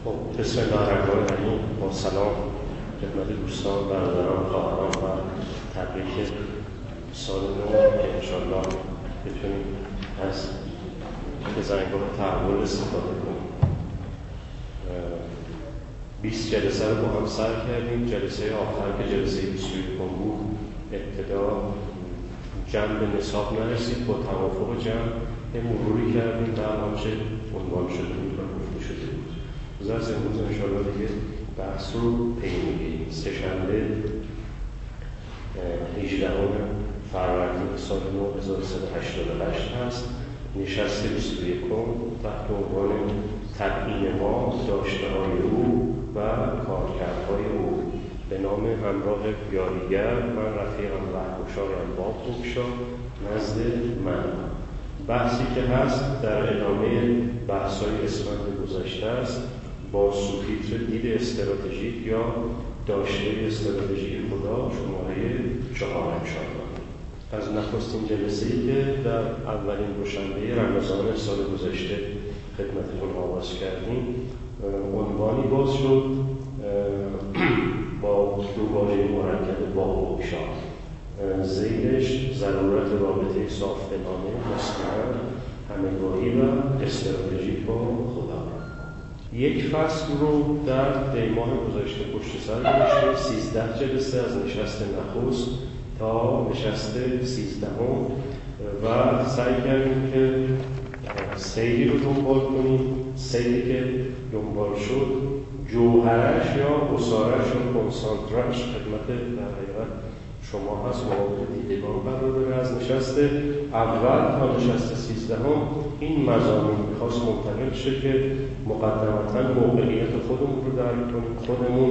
خب بسم الله الرحمن الرحیم. با سلام خدمت دوستان، برادران، خواهران و تبریک سال نو که انشالله بتونیم از بزنگاه تحول استفاده کنیم. 20 جلسه رو با هم سر کردیم. جلسه آخر که جلسه 21 بود ابتدا جمع به نصاب نرسید، با توافق جمع یه مروری کردیم در آنچه عنوان شده بود و گفته شده بود. از امروز انشاءالله دیگه بحث رو پی میگیریم. سه‌شنبه 18 فروردین سال 1388 هست. نشست 21 تحت عنوان تبیین ما، داشته‌های او و کارکردهای او، به نام همراه یاریگر من رفیقم رهگشایم باب بگشا نزد من. بحثی که هست در ادامه بحث‌های اسفند گذشته است با سوتیتر دید استراتژیک یا داشته استراتژیک خدا شماره 4 انشاءالله. از نخستین جلسه‌ای که در اولین دوشنبه رمضان سال گذشته خدمتتون آغاز کردیم عنوانی باز شد با دو واژه مرکب با بگشا، زیرش ضرورت رابطه صافدلانه، مستمر، همگاهی و استراتژیک با خدا. یک فصل رو در دیماه گذشته پشت سر داشتیم. 13 جلسه از نشست نخست تا نشست 13 و سعی کردیم که سیری رو دنبال کنیم. سیری که دنبال شد جوهرش یا اسارش یا کنسانترش خدمت در حقیقت شما هست، مورد دیدگان قرار داره. از نشست اول تا نشست 13 این مضامین میخواست منتقل شه که مقدمتا موقعیت خودمون رو درک کنیم. خودمون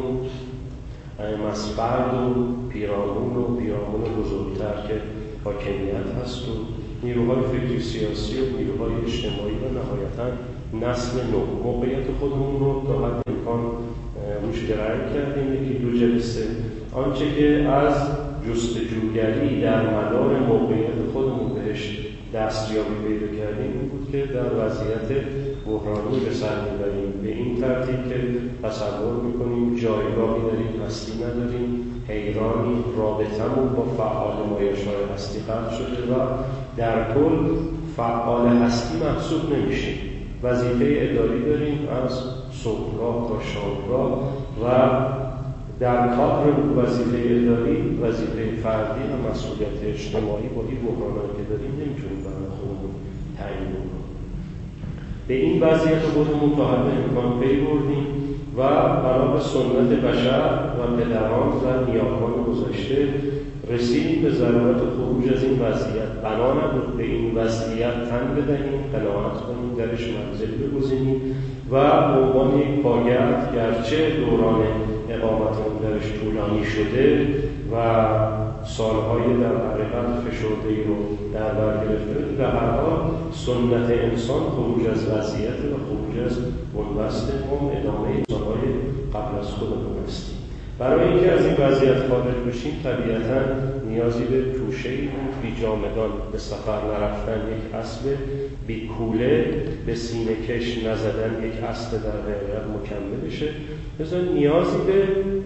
از فرد و پیرامون و بیرامون بزرگتر که حاکمیت هست و نیروهای فکری سیاسی و نیروهای اجتماعی و نهایتا نسل نو، موقعیت خودمون رو تا حد امکان روش گرایی کردیم. یکی دو جلسه آنچه که از جستجوگری در مدار موقعیت خودمون بهش دستیابی پیدا کردیم این بود که در وضعیت بحرانی به سر میبریم به این ترتیب که تصور میکنیم جایگاهی داریم، هستی نداریم، حیرانی، رابطمون با فعال مایش‌های هستی قطع شده و در کل فعال هستی محسوب نمیشیم. وظیفه اداری داریم از صبحگاه تا شامگاه و در کادر وظیفه اداری، وظیفه فردی و مسئولیت اجتماعی با این بحرانات که داریم نمیتونیم برای خودمون تعیین کنیم. به این وضعیت خودمون تا حد امکان پی بردیم و بنا به سنت بشر و پدران و نیاکان گذشته رسیدیم به ضرورت خروج از این وضعیت. بنا نبود به این وضعیت تن بدهیم، قناعت کنیم، درش منزل بگزینیم و به عنوان یک پایه‌ات گرچه دوران اقامتمون درش طولانی شده و سالهای در حقیقت فشرده‌ای رو در بر گرفته و هر حال سنت انسان خروج از وضعیت و خروج از بنبست ادامه سالهای قبل از خودمون هستیم. برای اینکه از این وضعیت خارج بشیم طبیعتاً نیازی به توشه‌ای بود، بی جامدان به سفر نرفتن یک اسب، بی کوله به سینه کش نزدن یک اسب در حقیقت مکملشه. لذا نیازی به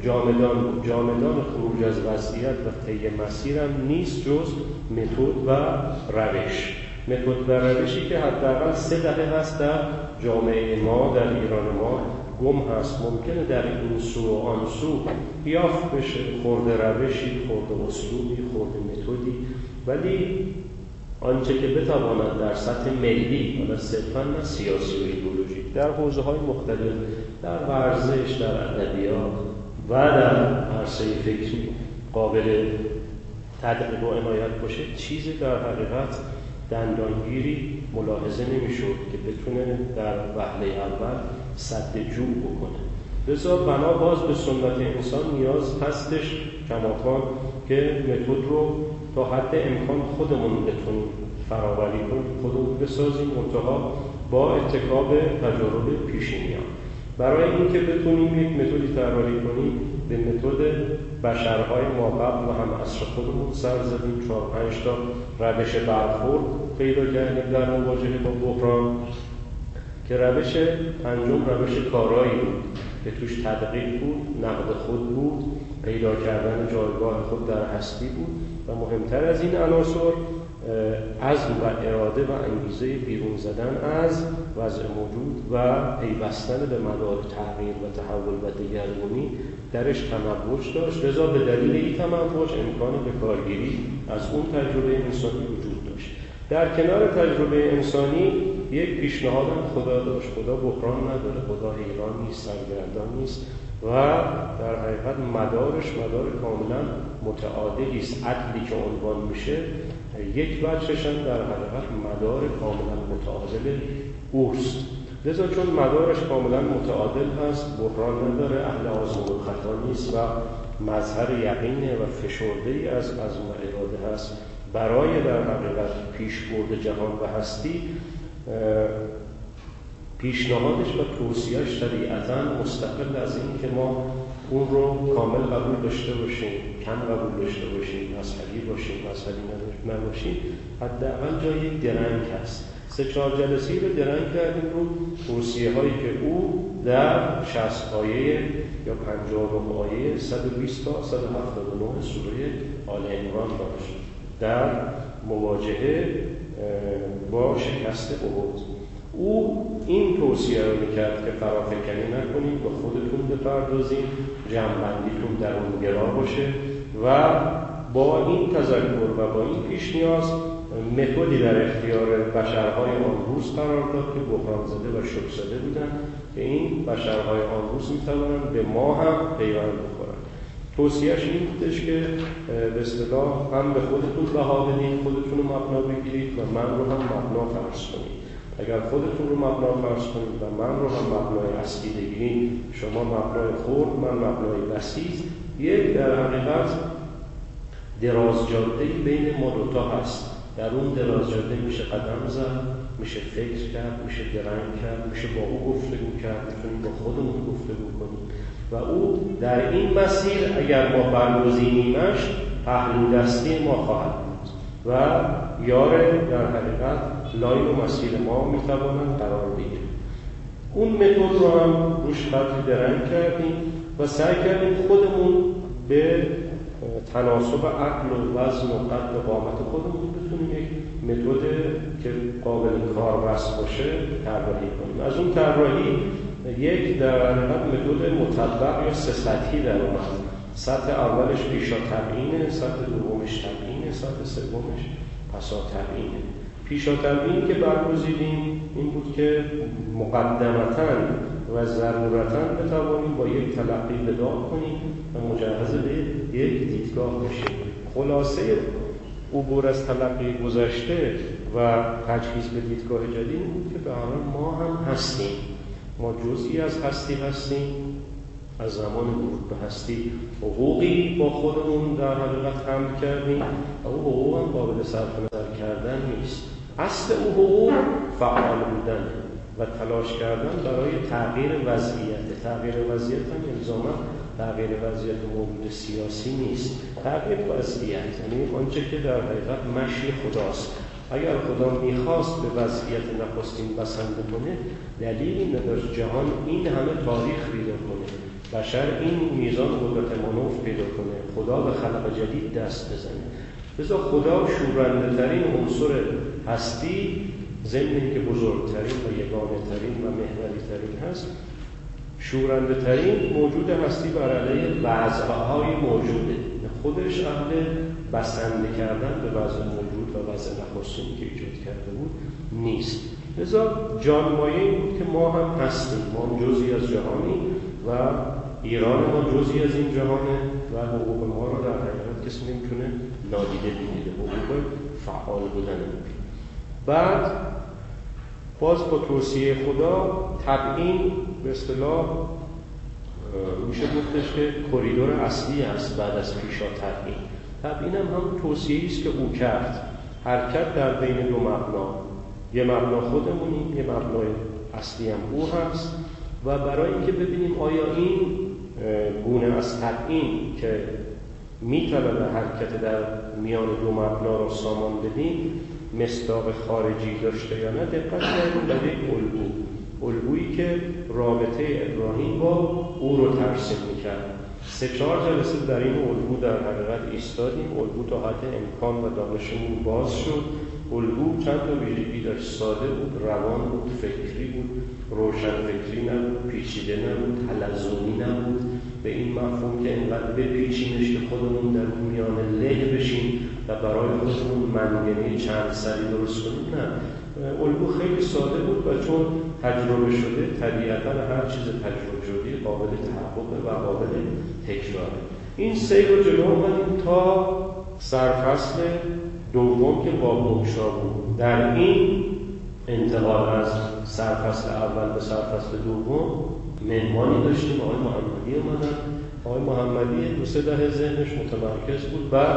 جامدان خروج از وضعیت و طی مسیرم نیست جز متد و روش. متد و روشی که حداقل 3 دهه هست در جامعه ما، در ایران ما گم هست. ممکنه در این سو و آن سو یافت بشه، خورده روشی، خورده اسلوبی، خورده متدی، ولی آنچه که بتواند در سطح ملی و صرفاً نه سیاسی و ایدئولوژیک در حوزه‌های مختلف، در ورزش، در ادبیات و در عرصه فکری قابل تدقیق و عنایت باشه، چیزی در حقیقت دندانگیری ملاحظه نمی‌شد که بتونه در وهله اول سد جو بکنه. لذا بنا باز به سنت انسان نیاز هستش کماکان که متد رو تا حد امکان خودمون بتونیم فراوری کنیم، خودمون بسازیم، منتها با اتکا به تجارب پیشینیان. برای اینکه بتونیم یک متدی طراحی کنیم به متد بشرهای ماقبل و هم عصر خودمون سر زدیم. 4-5 تا روش برخورد پیدا کردیم در مواجهه با بحران که روش پنجم روش کارایی بود که توش تدقیق بود، نقد خود بود، پیدا کردن جایگاه خود در هستی بود و مهمتر از این عناصر عزم و اراده و انگیزه بیرون زدن از وضع موجود و پیوستن به مدار تغییر و تحول و دگرگونی درش تموج داشت. لذا به دلیل این تموج امکان به کارگیری از اون تجربه انسانی وجود داشت. در کنار تجربه انسانی یک پیشنهاد خدا داشت. خدا بحران نداره، خدا حیران نیست، سرگردان نیست و در حقیقت مدارش مدار کاملا متعادلی است. عدلی که عنوان میشه یک وجهش هم در حقیقت مدار کاملا متعادل اوست. لذا چون مدارش کاملا متعادل هست، بحران نداره، اهل آزمون و خطا نیست و مظهر یقینه و فشرده‌ای از عزم و اراده هست برای در حقیقت پیشبرد جهان و هستی. پیشنهادش و توصیه‌اش طبیعتاً مستقل از این که ما اون رو کامل قبول داشته باشیم، کم قبول داشته باشیم، مذهبی باشیم، مذهبی نباشیم، حداقل جای درنگ هست. 3-4 جلسه‌ای رو درنگ کردیم رو توصیه‌هایی که او در 60 آیه یا 59 آیه 120 تا 179 سوره آل عمران داشت در مواجهه با شکست احد. او این توصیه رو میکرد که فرافکنی نکنید، به خودتون بپردازید، جمع‌بندیتون در اون گرا باشه و با این تذکر و با این پیش نیاز متدی در اختیار بشرهای آن روز قرار داد که بحران زده و شوک زده بودن که این بشرهای آن روز میتوانند به ما هم پیوند بخورن. توصیهش این بودش که به اصطلاح هم به خودتون بها بدید، خودتون رو مبنا بگیرید و من رو هم مبنا فرض کنید. اگر خودتون رو مبنا فرض کنید و من رو هم مبنای اصلی بگیرید، شما مبنای خرد، من مبنای بسیط، یک در حقیقت دراز جاده‌ای بین ما دوتا هست. در اون دراز جاده میشه قدم زد، میشه فکر کرد، میشه درنگ کرد، میشه با او گفتگو کرد، میتونیم با خودمون گفتگو کنیم و او در این مسیر اگر ما برگزینیمش پهلو دستی ما خواهد بود و یار در حقیقت لاین و مسیر ما میتوانند قرار بگیرند. اون متد رو هم روش قدری درنگ کردیم و سعی کردیم خودمون به تناسب عقل و وزن و قد و قامت خودمون بتونیم یک متد که قابل کاربست باشه طراحی کنیم. از اون طراحی یک در حقیقت متد مطبق یا 3 سطحی در اومد. سطح اولش پیشا تبیینه، سطح دومش تبیینه، سطح سومش پسا تبیینه. پیشا تبیین که برگزیدیم این بود که مقدمتاً و ضرورتاً بتوانیم با یک تلقی بداع کنیم و مجهز به یک دیدگاه بشیم. خلاصه عبور از تلقی گذشته و تجهیز به دیدگاه جدید بود که به هر حال ما هم هستیم، ما جزئی از هستی هستیم. از زمان ورود به هستی حقوقی با خودمون در حقیقت حمل کردیم و او حقوق هم قابل صرف نظر کردن نیست. اصل او حقوق فعال بودن و تلاش کردن برای تغییر وضعیت. تغییر وضعیت هم الزاما تغییر وضعیت موجود سیاسی نیست، تغییر وضعیت یعنی آنچه که در حقیقت مشی خداست. اگر خدا میخواست به وضعیت نخستین بسنده کنه، دلیلی نداشت جهان این همه تاریخ پیدا کنه، بشر این میزان قدرت منوف پیدا کنه، خدا به خلق جدید دست بزنه. لذا خدا شورنده ترین عنصر هستی، ضمن که بزرگترین و یگانه ترین و محوری ترین هست، شورنده ترین موجود هستی بر علیه وضعهای موجوده. خودش اهل بسنده کردن به وضع موجود و وضع نخستینی که ایجاد کرده بود نیست. لذا جانمایه این بود که ما هم هستیم، ما هم جزئی از جهانی و ایران ما جزئی از این جهانه و حقوق ما رو در حقیقت کسی نمیتونه نادیده بگیره، حقوق فعال بودن. بعد باز با توصیه خدا تبیین به اصطلاح میشه گفتش که کریدور اصلی است بعد از پیشا تبیین. تبیین هم توصیه‌ای است که او کرد، حرکت در بین دو مبنا، یه مبنا خودمونیم، یه مبنای اصلی هم او هست و برای اینکه ببینیم آیا این گونه از تبیین که میطلبه حرکت در میان دو مبنا رو سامان بدیم مصداق خارجی داشته یا نه، دقت کردیم در یک الگو الگویی که رابطه ابراهیم با او رو ترسیم میکرد. 3-4 جلسه در این الگو در حقیقت ایستادیم. الگو تا حد امکان و دانشمون باز شد. الگو چند تا ویژگی داشت: ساده بود، روان بود، فکری بود، روشن فکری نبود، پیچیده نبود، حلزونی نبود به این مفهوم که اینقدر بپیچیمش که خودمون در اون میانه له بشیم و برای خودمون منگنه چند سری درست کنیم. نه، الگو خیلی ساده بود و چون تجربه شده طبیعتا هر چیز تجربه شده قابل تحقق و قابل تکراره. این سیر رو جلو اومدیم تا سرفصل دوم که با بگشا بود. در این انتقال از سرفصل اول به سرفصل دوم مهمانی داشتیم. آقای محمدی اومدن. آقای محمدی 2-3 دهه ذهنش متمرکز بود و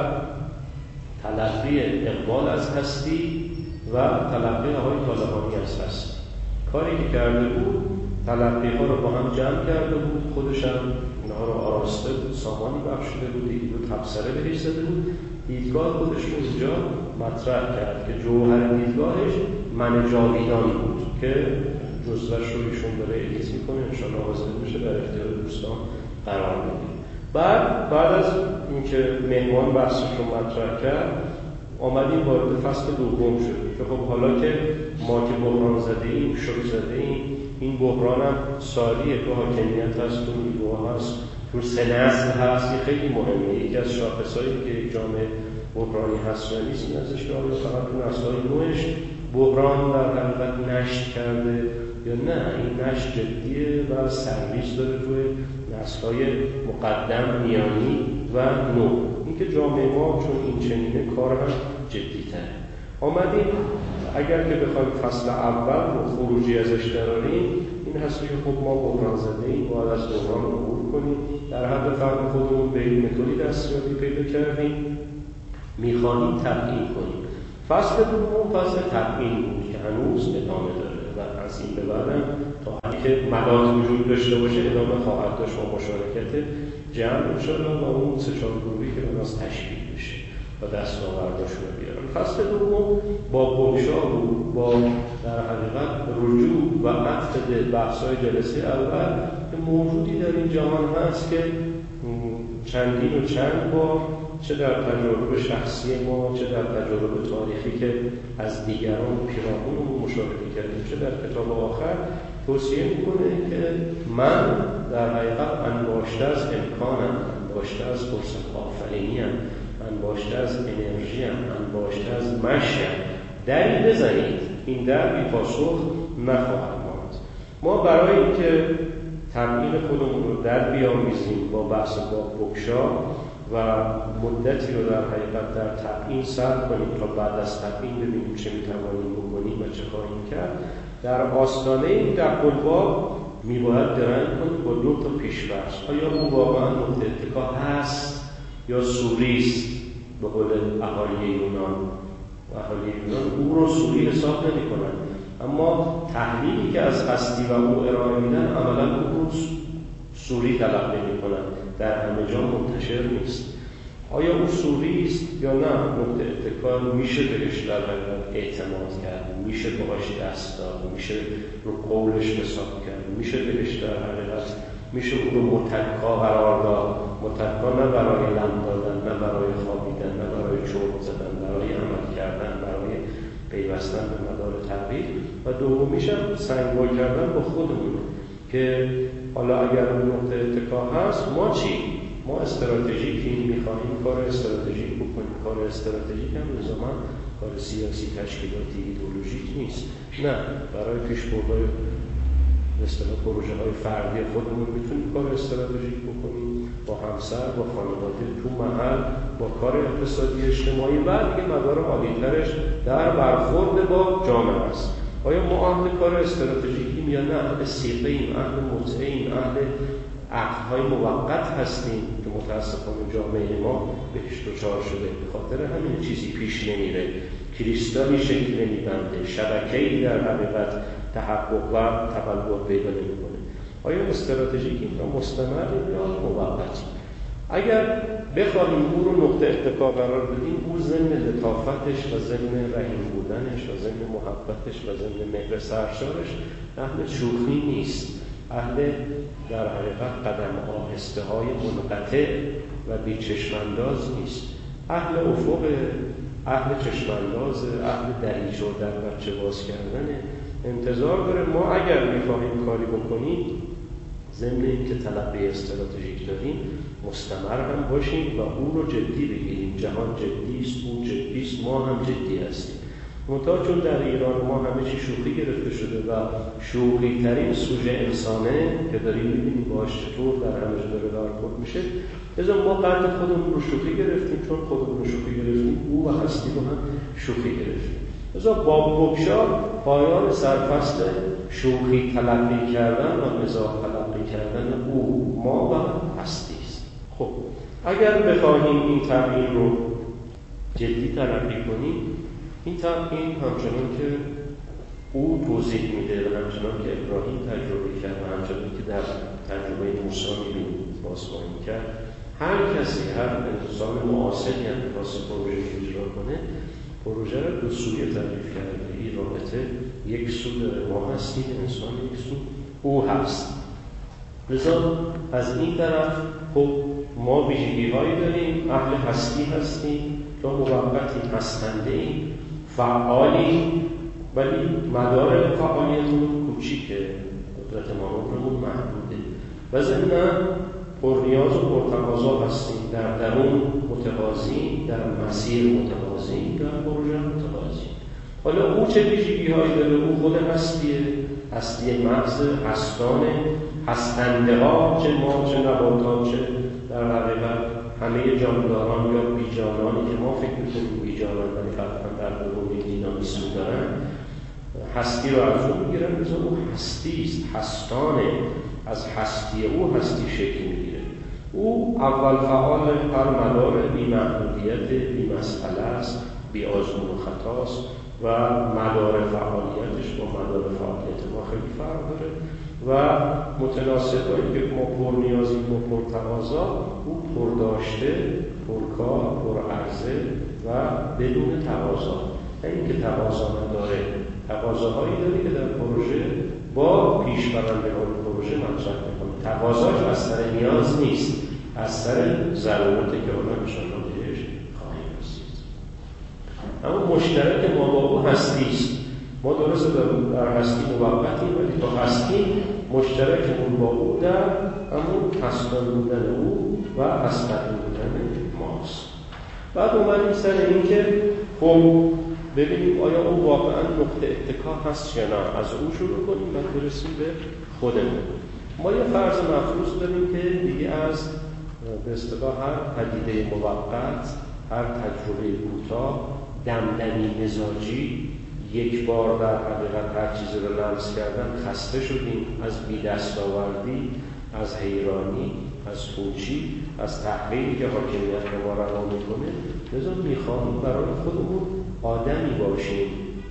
تلقی اقبال از هستی و تلقی آقای طالقانی از هستی. کاری که کرده بود تلقی ها رو با هم جمع کرده بود، خودش هم اینها رو آراسته بود، سامانی بخشیده بود، یکی دو تبصره بهش زده بود. دیدگاه خودش رو اینجا مطرح کرد که جوهر دیدگاهش من جاویدان بود که جزوهش رو ایشون داره ادیت میکنه، انشاءالله حاضر میشه در اختیار دوستان قرار بدیم. بعد از اینکه مهمان بحثش رو مطرح کرد آمدیم وارد فصل دوم شد که خب حالا که ما که بحران زده ایم، شوک زده ایم، این بحران هم سالیه که حاکمیت هست، تو نیروها هست، تو 3 نسل هست. این خیلی مهمه. یکی از شاخصهایی که جامعه بحرانی هست و نیست این ازش که آیا فقط تو نسل‌های نوش بحران در حقیقت نشت کرده یا نه، این نشت جدیه و سرویس داره توی نسل‌های مقدم، میانی و نو. اینکه جامعه ما چون این چنینه کار هم جدی‌تره. آمدیم اگر که بخوایم فصل اول رو خروجی ازش دراریم این هست که خب ما بحران زده ایم، باید از بحران عبور کنیم، در حد فهم خودمون به این متدی دستیابی پیدا کردیم، میخوانیم تبیین کنیم. فصل دوم فصل تبیین بود که هنوز ادامه داره و از این به بعدم تا حدی که مداد وجود داشته باشه ادامه خواهد داشت و مشارکت جمع انشاءالله و اون 3-4 گروهی که بناس تشکیل بشه و دستاورداشون رو بیارن. فصل دوم با بگشا بود، با در حقیقت رجوع و عطف بحث‌های جلسه اول که موجودی در این جهان هست که چندین و چند بار چه در تجارب شخصی ما، چه در تجارب تاریخی که از دیگران پیرامونمون مشاهده کردیم، چه در کتاب آخر توصیه میکنه که من در حقیقت انباشته از امکانم، انباشته از فرصت آفرینیم، انباشته از انرژیم، انباشته از مشیم. دری بزنید، این در بی پاسخ نخواهد ماند. ما برای اینکه تبیین خودمون رو در بیامیزیم با بحث با بگشا و مدتی رو در حقیقت در تبیین صرف کنیم تا بعد از تبیین ببینیم چه میتوانیم بکنیم و چه خواهیم کرد، در آستانه در قلباب میباید درنگ کنیم با 2 تا پیش‌فرض. آیا او واقعا نقطه اتکا هست یا سوریست؟ به قول اهالی یونان او رو سوری حساب نمی کنن، اما تحلیلی که از هستی و او ارائه میدن عملا او رو سوری تلقی می کنن، در همه جا منتشر نیست. آیا او سوری است یا نه؟ نقطه اتکا میشه بهش در حقیقت اعتماد کرد، میشه باهاش دست داد، میشه رو قولش حساب کرد، میشه بهش در حقیقت میشه او رو متکا قرار داد. متکا نه برای لم دادن، نه برای خوابیدن، نه برای چرت زدن، برای عمل کردن، برای پیوستن به مدار تغییر. و دومیش هم سنگوار کردن با خودمون که حالا اگر اون نقطه اتکا هست ما چی؟ ما استراتژیکی میخواهیم کار استراتژیک بکنیم. کار استراتژیک هم لزوما کار سیاسی، تشکیلاتی، ایدئولوژیک نیست. نه، برای پیشبردهای به اصطلاح پروژه‌های فردی خودمون میتونیم کار استراتژیک بکنیم، با همسر، با خانواده، تو محل، با کار اقتصادی اجتماعی و دیگه مدار عالی‌ترش در برخورد با جامعه است. آیا ما اهل کار استراتژیکیم یا نه؟ اهل سیغه‌ایم، اهل متعه‌ایم، اهل عقدهای موقت هستیم که متاسفانه جامعه ما بهش دچار شده. به خاطر همین چیزی پیش نمیره، کریستالی شکل نمیبنده، شبکه‌ای در حقیقت تحقق و تبلور پیدا نمیکنه. آیا استراتژیکیم یا مستمریم یا موقتیم؟ اگر بخواهیم او رو نقطه اتکا قرار بدیم، او ضمن لطافتش و ضمن رحیم بودنش و ضمن محبتش و ضمن مهر سرشارش اهل شوخی نیست، اهل در حقیقت قدم آهسته های منقطع و بی چشمانداز نیست، اهل افق، اهل چشمانداز، اهل دریچه و در بچه باز کردن. انتظار داره ما اگر میخواهیم کاری بکنیم ضمن این که تلقی استراتژیک داریم مستمر هم باشیم و اون رو جدی بگیریم. جهان جدی است، اون جدی است، ما هم جدی هستیم. منتها چون در ایران ما همه چی شوخی گرفته شده و شوخی ترین سوژه انسانه که داریم می‌بینیم باهاش چطور در همه جا داره برخورد میشه، لذا ما قد خودمون رو شوخی گرفتیم. چون خودمون رو شوخی گرفتیم او و هستی رو هم شوخی گرفتیم. لذا باب بگشا پایان سرفصل شوخی تلقی کردن و مزاح تلقی کردن او، ما و هستی است. خب اگر بخواهیم این تغییر رو جدی تلقی کنیم، این تغییر همچنان که او توضیح میده و همچنان که ابراهیم تجربه کرد و همچنان که در تجربه موسی می‌بینیم باز خواهیم کرد، هر کسی، هر انسان معاصری هم می‌خواسته پروژه اجرا کنه، پروژه را دو سویه تعریف کرده. این رابطه یک سو داره، ما هستیم انسان، یک سو او هست. لذا از این طرف خب ما ویژگی‌هایی داریم، اهل هستی هستیم، تا موقتی هستنده ایم، فعالیم، ولی مدار فعالیتمون کوچیکه، قدرت مانورمون محدوده و ضمناً پرنیاز و پرتقاضا هستیم، در درون متقاضی، در مسیر متقاضی، در پروژه متقاضی. حالا او چه ویژگی‌هایی داره؟ او خود هستیه، هستی محض، هستانه، هستنده ها، چه ما چه نباتات چه در حقیقت همه جانداران یا بیجانانی که ما فکر می‌کنیم بیجانان ولی قطعاً در درون دینامیسم دارن، هستی رو از اون میگیرن. لذا او هستی است، هستانه، از هستی او هستی شکل میگیره. او اول فعال هر مدار بی محدودیت، بی مسئله است، بی آزمون و خطاست و مدار فعالیتش با مدار فعالیت ما خیلی فرق داره و متناسب با اینکه ما پرنیازیم و پرتقاضا، او پرداشته، پرکار، پرعرضه و بدون تقاضا. اینکه تقاضا نداره، تقاضاهایی داره که در پروژه با پیشبرندگان پروژه مطرح می‌کنه. تقاضاش از سر نیاز نیست، از سر ضرورتی که حالا انشاءالله بهش خواهیم رسید. اما مشترک ما با او هستی است. ما درسته در هستی موقتیم ولی تا هستی مشترکمون با او در همون هستن بودن او و هستن بودن ماست. بعد اومدیم سر این که خب ببینیم آیا او واقعا نقطه اتکا هست یا نه. از او شروع کنیم و برسیم به خودمون. ما یه فرض مفروض داریم که دیگه از به اصطلاح هر پدیده موقت، هر تجربه کوتاه، دمدمی مزاجی، یک بار در حقیقت هر چیزی رو لمس کردن خسته شدیم، از بی دستاوردی، از حیرانی، از پوچی، از تحقیری که حاکمیت رو ما رها میکنه. لذا میخواهیم برای خودمون آدمی باشیم،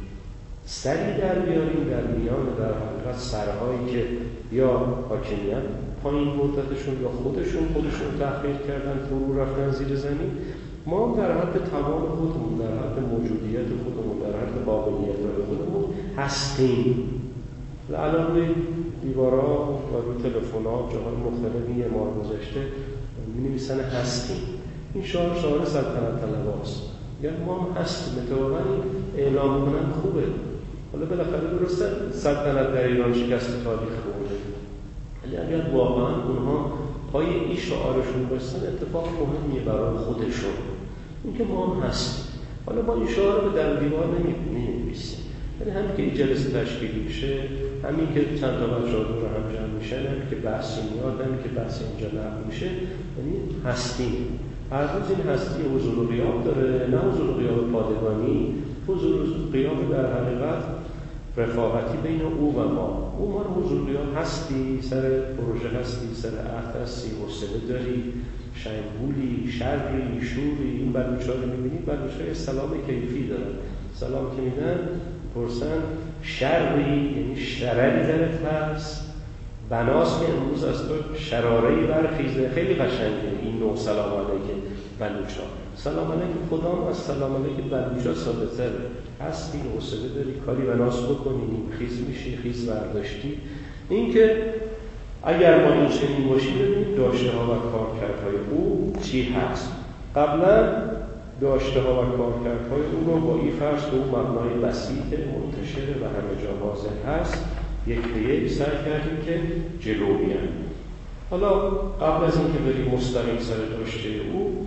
سری در بیاریم در میان در حقیقت سرهایی که یا حاکمیت پایین مدتشون یا خودشون تحقیر کردن، فرو رفتن زیر زمین. ما در حد توان خودمون، در حد موجودیت خودمون، در حد قابلیت خودمون هستیم. الان روی دیوارها و روی تلفن‌ها جاهای مختلفی یه مار گذاشته می‌نویسن هستیم. این شعار سلطنت طلباست. یعنی ما هم هستیم. اتفاقاً اعلام کنن خوبه. حالا بالاخره درسته سلطنت در ایران شکست تاریخ بوده. ولی اگر واقعاً اونها پای این شعارشون باشن اتفاق مهمیه برای خودشون. اینکه ما هم هستیم. حالا ما این شعار رو در دیوار نمی‌نویسیم. یعنی همین که این جلسه تشکیل میشه، همین که چند تا بچه ها دور هم جمع میشن، همین که بحثی میاد، همین که بحثی اینجا نقل میشه، یعنی هستیم. هر روز این هستی حضور و غیاب داره، نه حضور و غیاب پادگانی، حضور و غیاب در حقیقت رفاقتی بین او و ما. او ما رو حضور و غیاب هستی، سر پروژه هستی، سر عهد هستی، حوصله داری، شنگولی، شرقی، شوری. این بلوچ‌ها رو می‌بینید، بلوچ‌ها سلام کیفی دارن. سلام که میدن پرسن شرقی، یعنی شرری درت هست، بناست که امروز از تو شراره‌ای برخیزه. خیلی قشنگه این نوع سلام علیک بلوچا. سلام علیک خدام از سلام علیک بلوچا ثابت‌تره. هستی، حوصله داری، کاری بناست بکنی، خیز میشی، خیز برداشتی. این که اگر ما این چنین باشیم ببینید داشته ها و کارکردهای او چی هست. قبلا داشته ها و کارکردهای او رو با این فرض که او مبنای بسیط منتشر و همه جا حاضر هست یک به یک سعی کردیم که جلو بیان. حالا قبل از اینکه بریم مستقیم سر داشته او،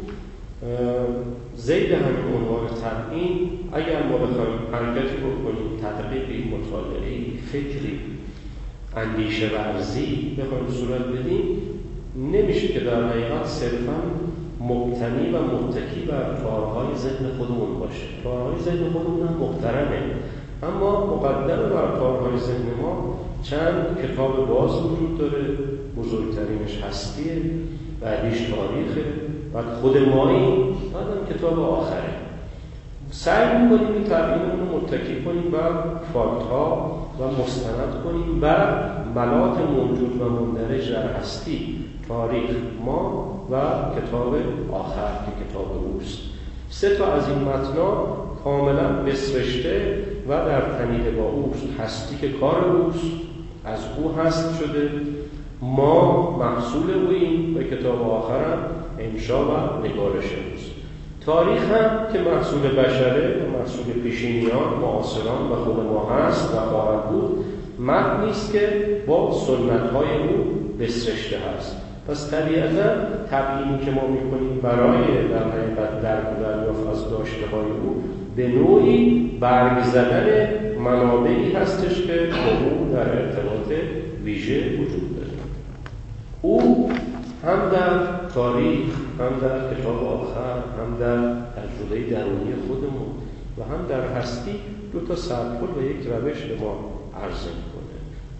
زید همین عنوان تبیین اگر ما بخوایم حرکتی بکنیم تطبیقی، مطالعه‌ای، فکری، اندیشه ورزی بخوایم صورت بدیم، نمیشه که در حقیقت صرفاً مبتنی و متکی بر تارهای ذهن خودمون باشه. تارهای ذهن خودمون هم محترمه، اما مقدم بر تارهای ذهن ما چند کتاب باز وجود داره. بزرگترینش هستیه، بعدیش تاریخه، بعد خود مایی، بعدم کتاب آخره. سعی می‌کنیم این تبیینمون رو متکی کنیم بر فاکت‌ها و مستند کنیم بر ملات موجود و مندرج در هستی، تاریخ، ما و کتاب آخر که کتاب اوست. 3 تا از این متنا کاملا بسرشته و در تنیده با اوست. هستی که کار اوست، از او هست شده، ما محصول اوییم و کتاب آخر هم انشا و نگارش اوست. تاریخ هم که محصول بشره و محصول پیشینیان، معاصران و خود ما هست و خواهد بود، متنی است که با سنت‌های او بسرشته هست. پس طبیعتا تبیینی که ما می‌کنیم برای در حقیقت درک و دریافت از داشته‌های او به نوعی برگ زدن منابعی هستش که با او در ارتباط ویژه وجود داره. او هم در تاریخ، هم در کتاب آخر، هم در تجربه درونی خودمون و هم در هستی 2 سرپل و یک روش به ما عرضه می‌کنه.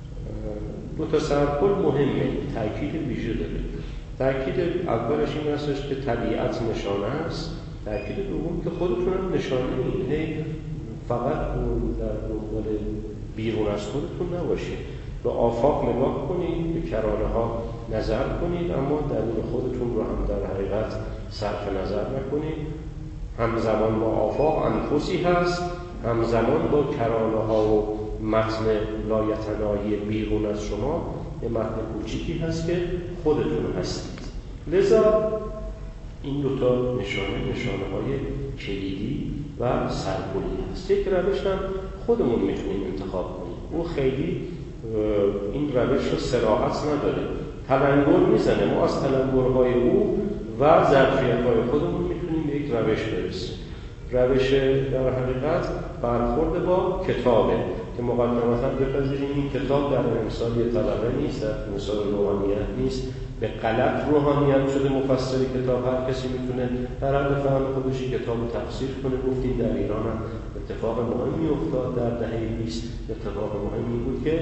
2 سرپل مهمه، تأکید ویژه داره. تأکید اولش این هستش که طبیعت نشانه است. تأکید دوم که خودتون هم نشانه می‌دید. فقط در دنبال بیرون از خودتون نباشید. به آفاق نگاه کنید، به کرانه ها نظر کنید، اما درون خودتون رو هم در حقیقت صرف نظر نکنید. همزمان با آفاق انفسی هست، همزمان با کرانه ها و متن لایتناهی بیرون از شما یه متن کوچیکی هست که خودتون هستید. لذا این 2 تا نشانه های کلیدی و سرپلی هست. یک روش هم خودمون میتونیم انتخاب کنیم. او خیلی این روش رو صراحت نداره، تلنگر میزنه. ما از تلنگرهای او و ظرفیت‌های خودمون میتونیم به یک روش برسیم. روش در حقیقت برخورد با کتابه که مقدمتاً بپذیریم این کتاب در امثال طلبه نیست، در امثال روحانیت نیست. به غلط روحانیت شده مفسر کتاب، هر کسی میتونه در حد فهم خودش کتاب رو تفسیر کنه. گفتیم در ایران هم اتفاق مهمی افتاد در دهه 20. اتفاق مهمی بود که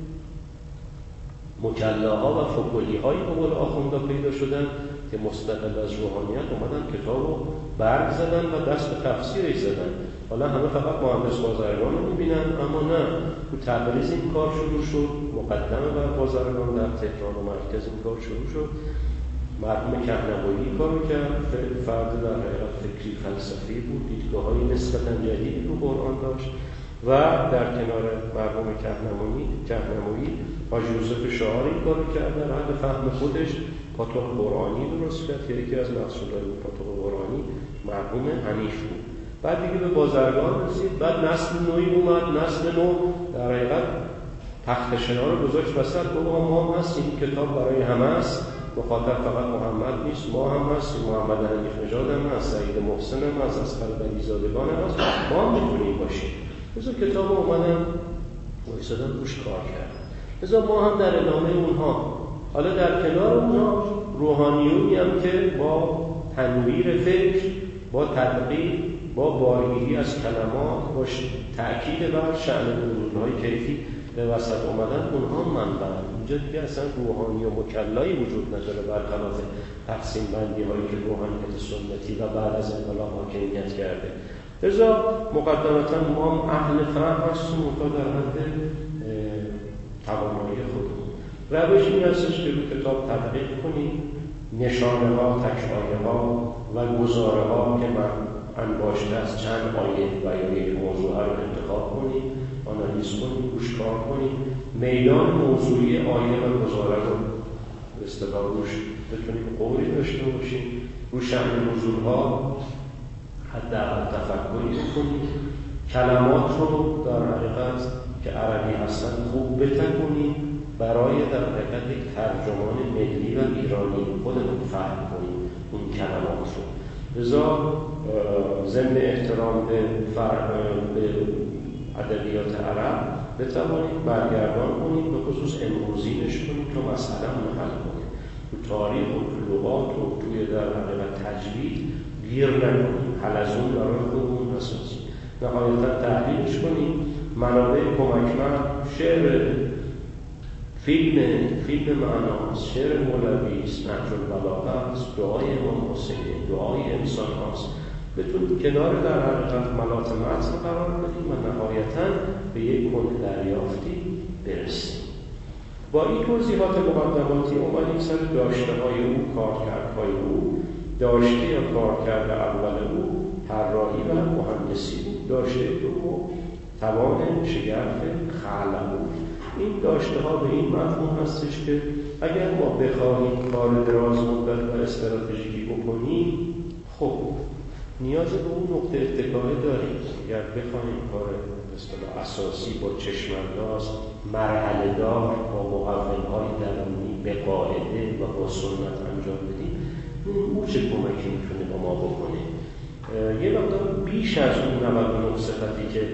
مجلاها و فکولی‌هایی به قول آخوندا پیدا شدن که مستقل از روحانیت اومدن کتاب رو برگ زدن و دست به تفسیرش زدن. حالا همه فقط مهندس بازرگان رو می‌بینن، اما نه، تو تبریز این کار شروع شد، مقدمه بر بازرگان در تهران و مرکز این کار شروع شد. مرحوم کهنوایی کارو کرد، فرد در حقیقت فکری فلسفی بود، دیدگاه‌های نسبتاً جدیدی رو قرآن داشت و در کنار مرحوم کهنوایی حاج یوسف شعار این کارو کرد، در حد فهم خودش پاتوق قرآنی درست کرد که یکی از مقصودهای پاتوق قرآنی مرحوم حنیف بود. بعد دیگه به بازرگان رسید، بعد نسل نوعی اومد. نسل نو در حقیقت تخت شنا رو گذاشت وسط، گفت ما هم هستیم، کتاب برای همه است، مخاطب فقط محمد نیست، ما هم هستیم، محمد حنیف نژاد هم هست، سعید محسن هم هست، اصغر بنی‌زادگان هم هست، ما هم میتونیم باشیم. لذا کتاب اومدن وایسادن روش کار کردن. لذا ما هم در ادامه اونها، حالا در کنار اونها روحانیونی هم که با تنویر فکر، با تدقیق، با بارگیری از کلمات، با تأکید بر شأن وجودهای کیفی به وسط اومدن، اونها منبع. اینجا دیگه اصلا روحانی و مکلایی وجود نداره، برخلاف تقسیم بندی هایی که روحانیت سنتی و بعد از انقلاب حاکمیت کرده. لذا مقدمتا ما هم اهل فهم هستیم تا در حد توانایی خودمون. روش این هستش که روی کتاب تدقیق کنید، نشانه ها، تک‌آیه ها و گزاره ها که من انباشته از چند آیه و یک موضوع رو انتخاب کنید، آنالیز کنید، گوشکار کنید، میدان موضوعی آیه و گزاره رو به اصطلاح روش بتونید قولی داشته باشید، رو شأن نزول‌ها حداقل تفکری بکنید، کلمات رو در حقیقت که عربی هستن خوب بتکونید برای در حقیقت یک ترجمان ملی و ایرانی خودمون فهم کنیم اون کلمات رو. لذا ضمن احترام به ادبیات عرب بتوانید برگردان کنید، به خصوص امروزینش کنید تا مسئله حل کنید. تو تاریخ و تو لغات و توی در حقیقت تجوید گیر نکنید، حلزون برای خودمون نسازید. نهایتا تحلیلش کنید، منابع کمکمند، شعر، فیلم معناست، شعر مولوی است، نهج البلاغه است، دعای امام حسین، دعای انسان هاست، بتونید کنار در حقیقت ملات متن قرار بدید و نهایتا به یک کل دریافتی برسید. با این توضیحات مقدماتی اومدیم سر داشته های او، کارکردهای او. داشته یا کارکرد اول او طراحی و مهندسی بود، داشته دوم توان شگرف خلق بود. این داشته ها به این مفهوم هستش که اگر ما بخواهیم کار دراز مدت و استراتژیکی بکنیم، خب نیاز به اون نقطه اتکای داریم. اگر بخواهیم کار اصطلاح اساسی با چشم‌انداز، مرحله دار، با مقوم‌های درونی به قاعده و با سنت انجام بدیم، اون چه کمکی میتونه با ما بکنه؟ یه مقدار بیش از اون 99 صفتی که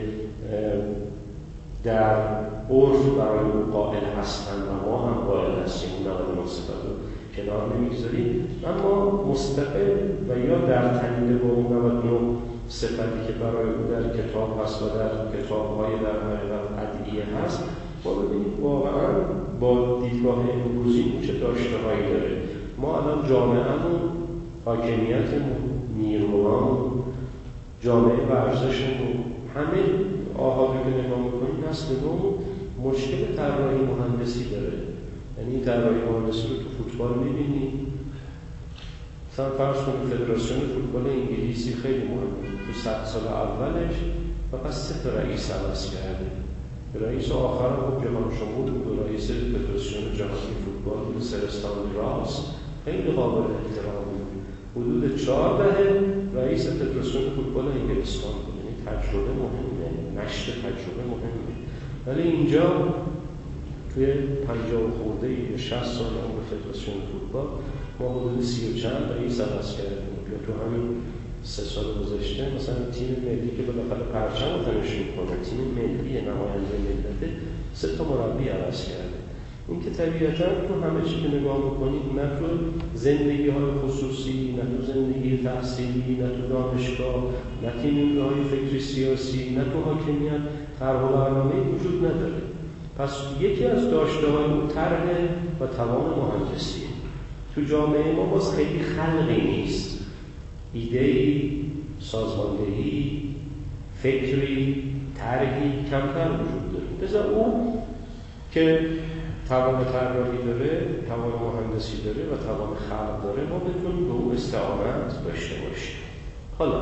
در عرف برای اون قائل هستن و ما هم قائل هستیم، 99 صفت رو کنار نمیگذاریم، اما مستقل و یا در تنیده با اون 99 صفتی که برای اون در کتاب هست و در کتاب‌های در حقیقت ادعیه هست، ما ببینیم واقعا با دیدگاه امروزی چه داشته‌هایی داره. ما الان جامعه‌مون، حاکمیتمون، نیروهامون، جامعه ورزشمون، همه آهادی که نگاه می‌کنیم نسل نو مشکل طراحی مهندسی داره. یعنی طراحی مهندسی رو تو فوتبال می‌بینیم. مثلا فرض کنید فدراسیون فوتبال انگلیسی خیلی مهمه. تو 100 سال اولش فقط 3 رئیس عوض کرده. رئیس آخر هم جهان شمول بود، رئیس فدراسیون جهانی فوتبال بود، سر استان راس، خیلی قابل احترام بود. حدود 4 دهه رئیس فدراسیون فوتبال انگلستان بود. یعنی تجربه مهمه، نشت تجربه مهمه. ولی اینجا توی 50 خورده یا 60 سال عمر فدراسیون فوتبال ما حدود 30 و چند رئیس عوض کردیم. یا تو همین 3 سال گذشته مثلا تیم ملی که بالاخره پرچم رو تنشون کنه، تیم ملی نماینده ملت 3 تا مربی عوض کرده. این که طبیعتا تو همه چی که نگاه میکنید، نه تو زندگی‌های خصوصی، نه تو زندگی تحصیلی، نه تو دانشگاه، نه تیم‌های فکری سیاسی، نه تو حاکمیت، طرح و برنامه‌ای وجود نداره. پس یکی از داشته‌های اون طرح و توان مهندسی. تو جامعه ما باز خیلی خلقی نیست. ایده‌ای، سازماندهی، فکری، طرحی کمتر وجود داره. لذا اون که توان طراحی داره، توان مهندسی داره و توان خلق داره، ما بتونیم به اون استعانت داشته باشیم. حالا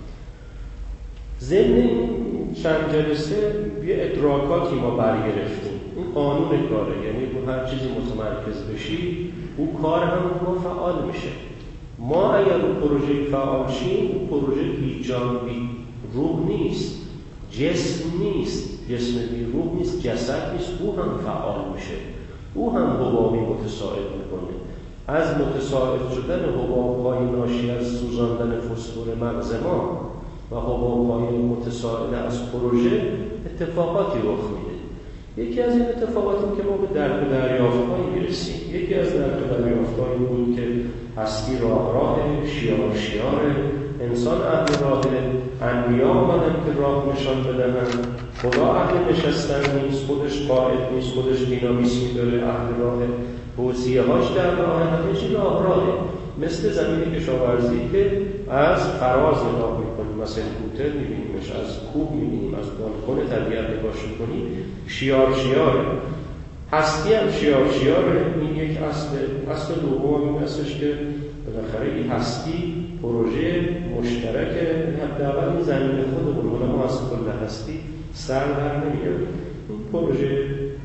ضمن این چند جلسه یه ادراکاتی ما برگرفتیم. این قانون کاره، یعنی رو هر چیزی متمرکز بشی اون کار هم ما فعال میشه. ما اگر اون پروژه فعال شیم، اون پروژه بی جان بی روح نیست، جسم نیست، جسم بی روح نیست، جسد نیست، او هم فعال میشه، او هم حبابی متساعد میکنه. از متساعد شدن حباب‌های ناشی از سوزاندن فسفر مغز ما و حباب‌های متساعد از پروژه اتفاقاتی رخ میده. یکی از این اتفاقاتی که ما به درک و دریافت‌هایی میرسیم. یکی از درک و دریافت‌هایی بود که هستی راه شیار انسان اهل راه، انبیا آمدن که راه نشان بدهند. خدا اهل نشستن نیست، خودش قائد نیست، خودش دینامیسمی داره، اهل راه، توصیه‌هاش در راه، همه چی راهه. مثل زمین کشاورزی که از فراز نگاه می‌کنیم، مثلا کوتر می‌بینیمش، از کوه می‌بینیم، از بالکن طبیعت نگاهش می‌کنیم، شیاره. هستی هم شیاره. این یک اصل دوم این هستش که بالاخره این هستی پروژه مشترکه. حداقل این زمین خودمون، حالا ما از کل هستی سر در نمیاریم. این پروژه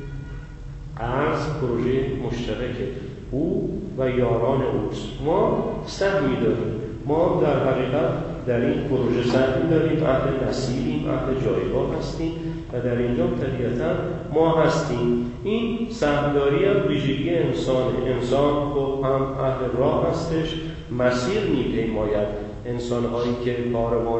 ارز پروژه مشترکه، او و یاران اوست. ما سهمی داریم، ما در حقیقت در این پروژه سهمی داریم، اهل نصیبیم، اهل جایگاه هستیم و در اینجا طبیعتا ما هستیم. این سهمداری هم ویژگی انسانه. انسان هم اهل راه هستش، مسیر میپیماید. انسان‌هایی که کاروان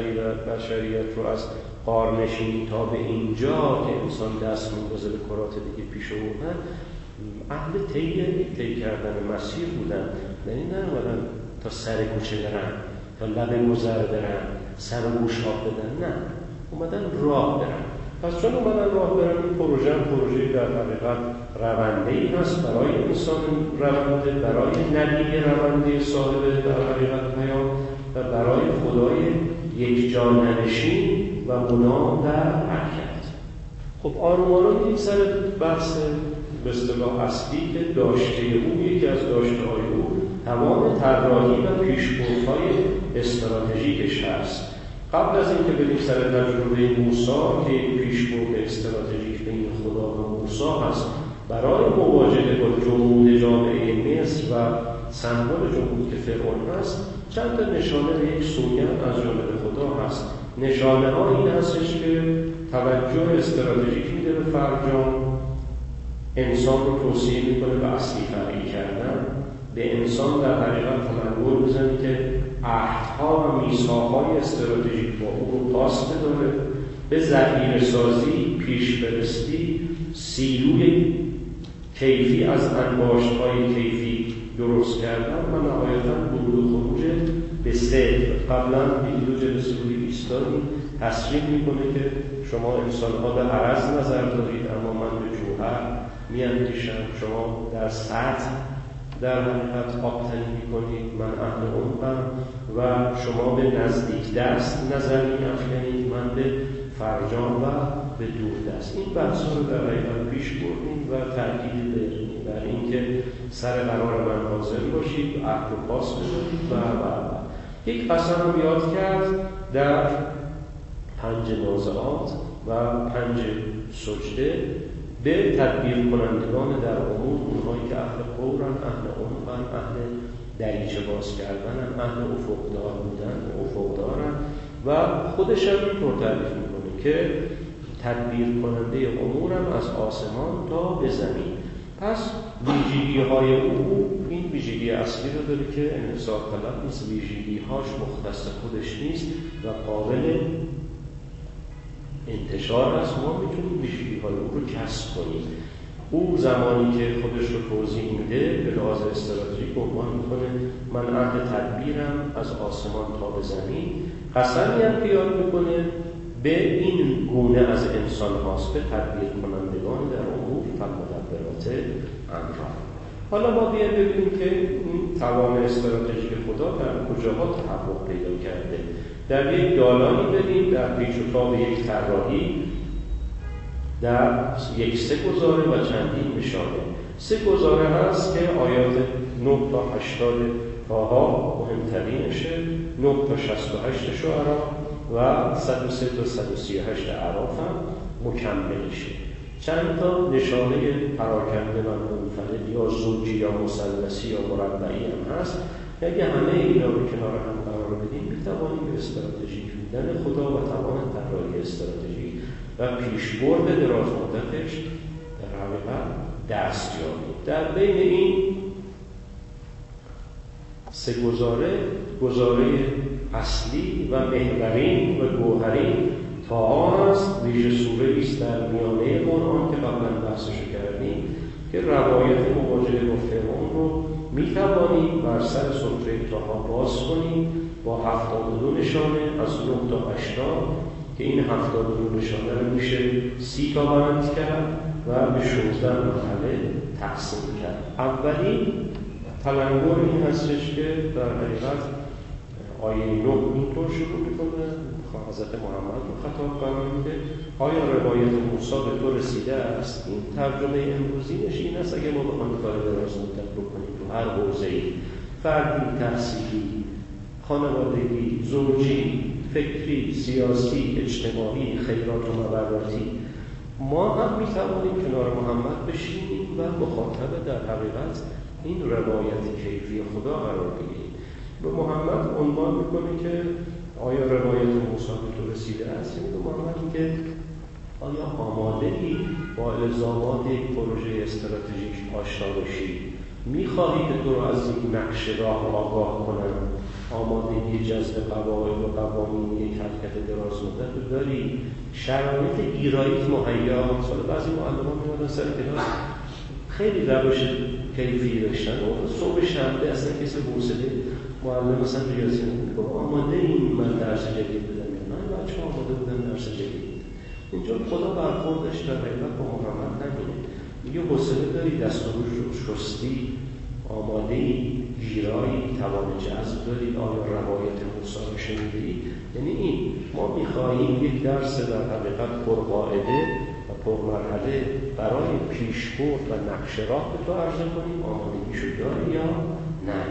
بشریت رو از غارنشینی تا به اینجا که انسان دست می‌گذاره به کرات دیگه پیش آوردن، اهل طی کردن مسیر بودن. یعنی نرمدن تا سر کوچه برن، تا لب گذر برن، سر و گوش آب بدن، نه، اومدن راه برن. پس چون اومدن راه برن، این پروژه در حقیقت رونده‌ای هست برای انسان رونده، برای نبی رونده صاحب در حقیقت پیام و برای خدای یک جاننشین و مدام در حرکت. خب آروم می‌ریم سر بحث به اصطلاح اصلی که داشته او، یکی از داشته‌های او تمام طراحی و پیشبردهای استراتژیکش هست. قبل از اینکه بریم سر تجربه موسی که پیشبرد استراتژیک بین خدا و موسی هست برای مواجهه با جمود جامعه مصر و سمبل جمود که فرعون هست، چند تا نشانه به یک سوگند از جانب خدا هست. نشانه ها این هستش که توجه استراتژیک میده به فرجام، انسان رو توصیه میکنه به اصلی فرعی کردن، به انسان در حقیقت تمنگل میزنه که عهدها و میثاق‌های استراتژیک با او رو پاس بداره، به ذخیره سازی، پیشبرستی، سیلوی کیفی از انباشت‌های کیفی درست کردن و نهایتاً ورود و خروج به صدق. قبلا ویدیو جلسه روی ایستادی تصریح میکنه که شما انسان‌ها به عرض نظر دارید اما من به جوهر میاندیشم. شما در سطح در حقیقت آبتنی میکنید، من اهل عمقم و شما به نزدیک دست نظر می‌افکنید، من به فرجام و به دور دست. این بحث‌ها رو در حقیقت پیش بردیم و تأکید داریم بر اینکه سر قرار من حاضر باشید، عهد رو پاس بذارید و یک قسم رو یاد کرد در 5 نازعات و 5 سجده به تدبیر کنندگان در امور، اونهایی که اهل قورن، اهل عمقن، اهل دریچه باز کردنن، اهل افقدار بودن، افقدارن و خودش هم اینطور تعریف میکنه که تدبیر کننده امورم از آسمان تا به زمین. پس ویژگی های او این ویژگی اصلی رو داره که انحصار طلب نیست، ویژگی هاش مختص خودش نیست و قابل انتشار است. ما میتونیم ویژگی های او رو کسب کنیم. او زمانی که خودش رو توضیح میده به لحاظ استراتژیک عنوان میکنه من اهل تدبیرم از آسمان تا به زمین. قسمی هم پیاد میکنه به این گونه از انسان هاست، به تدبیر کنندگان در امور فالمدبرات امرا. حالا ما بیایم ببینیم که این توان استراتژیک خدا در کجاها تحقق پیدا کرده. در یک دالانی بریم، در پیچ و تاب یک طراحی، در یک 3 گزاره و چندین نشانه. 3 گزاره هست که آیات 9 تا 80 طه مهمترینشه، 9 تا 68 شعرا و 103 تا 138 اعراف هم مکملشه. چند تا نشانه پراکنده و منفرد یا زوجی یا مثلثی یا مربعی هم هست. اگه همه اینا رو کنار هم قرار بدیم میتوانیم به استراتژیک بودن خدا و توان طراحی استراتژیک و پیشبرد دراز مدتش در حقیقت دست یابیم. در بین این 3 گزاره اصلی و محورین و گوهرین طه است. ویژه سوره است در میانه قرآن که قبلا بحثشو کردیم که روایت مواجهه با فرعون رو میتوانیم بر سر سفره طه باز کنیم با 72 نشانه از 9 تا 80 که این 72 نشانه رو میشه 30 تا بند کرد و به 16 مرحله تقسیم کرد. اولین تلنگر این هستش که در حقیقت آیه 9 اینطور شروع میکنه: حضرت محمد رو خطاب قرار میده. آیا روایت موسی به تو رسیده است؟ این ترجمه امروزینش این است اگه ما بخوایم کار دراز مدت بکنیم تو هر حوزه‌ای، فردی، تحصیلی، خانوادگی، زوجی، فکری، سیاسی، اجتماعی، خیرات و مبراتی، ما هم میتوانیم کنار محمد بشینیم و مخاطب در حقیقت این روایت کیفی خدا قرار بگیریم. به محمد عنوان میکنه که آیا روایت موسی به تو رسیده است؟ یعنی به محمد میگه آیا آماده‌ای با الزامات یک پروژه استراتژیک آشنا بشی؟ میخواهی که تو رو از یک نقش راه آگاه کنم؟ آمادگی جذب قواعد و قوانین یک حرکت دراز مدت رو داری؟ شرایط گیراییت مهیا؟ سال بعضی معلمان میمدن سر کلاس خیلی روش کیفی داشتن و صبح شنبه اصلا کسی حوصله معلم مثلا ریاضی نمی‌کنه آماده این من درس جدید بدم، من بچه‌ها آماده بودن درس جدید. اینجا خدا برخوردش در حقیقت با محمد نمی‌کنه، میگه حوصله داری، دست و روش شستی، آماده‌ای، گیرایی، توان جذب داری، آیا روایت موسی رو شنیدی؟ یعنی این ما می‌خواهیم یک درس در حقیقت پرقاعده و پرمرحله برای پیشبرد و نقش راه به تو عرضه کنیم. آمادگیشو داری یا نه؟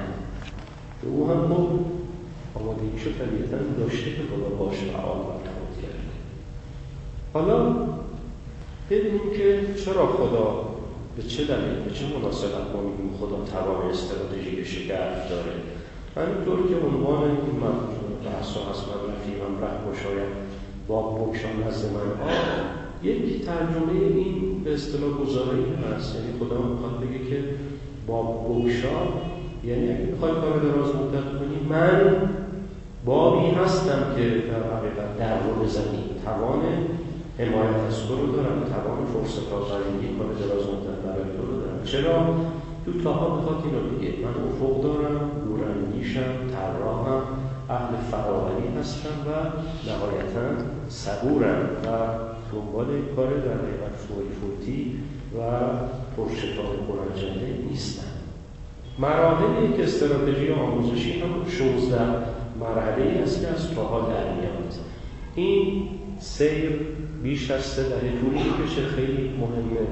او هم آمادگیشو طبیعتاً داشته که خدا باش فعال برخورد کرده. حالا ببینیم که چرا خدا به چه دلیل، به چه مناسبت ما میگیم خدا توان استراتژیک شگرف داره. همینطور که عنوان این بحث و هست من رفیقم ره شاید باب بکشان نزد من یک ترجمه این به اصطلاح گزارایی هست. یعنی خدا میخواد بگه که باب بکشان یعنی اگه میخوای کار دراز مدت کنی، من بابی هستم که در حقیقت در رو بزنی، توان حمایت از تو رو دارم، توان فرصت آفرینی کار دراز مدت برای تو رو دارم. چرا؟ تو تاها میخواد اینو بگه من افق دارم، دوراندیشم، طراحم، اهل فراوری هستم و نهایتاً صبورم و دنبال کار در حقیقت فوری و پرشتاب کننده نیستم. مراحل یک استراتژی آموزشی هم 16 مرحله‌ای هست که از تاها در میاد. این سیر بیش از 3 دهه طول می‌کشه، خیلی مهمه.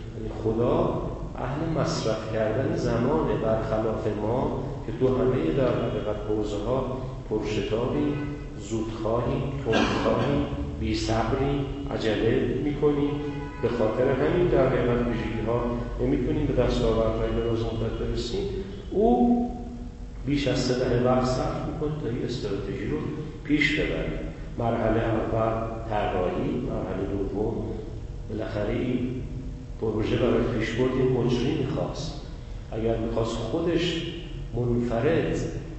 خدا اهل مصرف کردن زمانه، برخلاف ما که تو همه در حقیقت حوزه‌ها پرشتابی، زودخواهی، تندخواهی، بی‌صبری، عجله می‌کنی. به خاطر همین در حقیقت ویژگی‌ها نمی‌تونیم به دستاوردهای دراز مدت برسیم. او بیش از 3 دهه وقت صرف می‌کنه تا این استراتژی رو پیش ببره. مرحله اول طراحی، مرحله دوم بالاخره این پروژه برای پیشبرد مجری می‌خواست. اگر می‌خواست خودش منفرد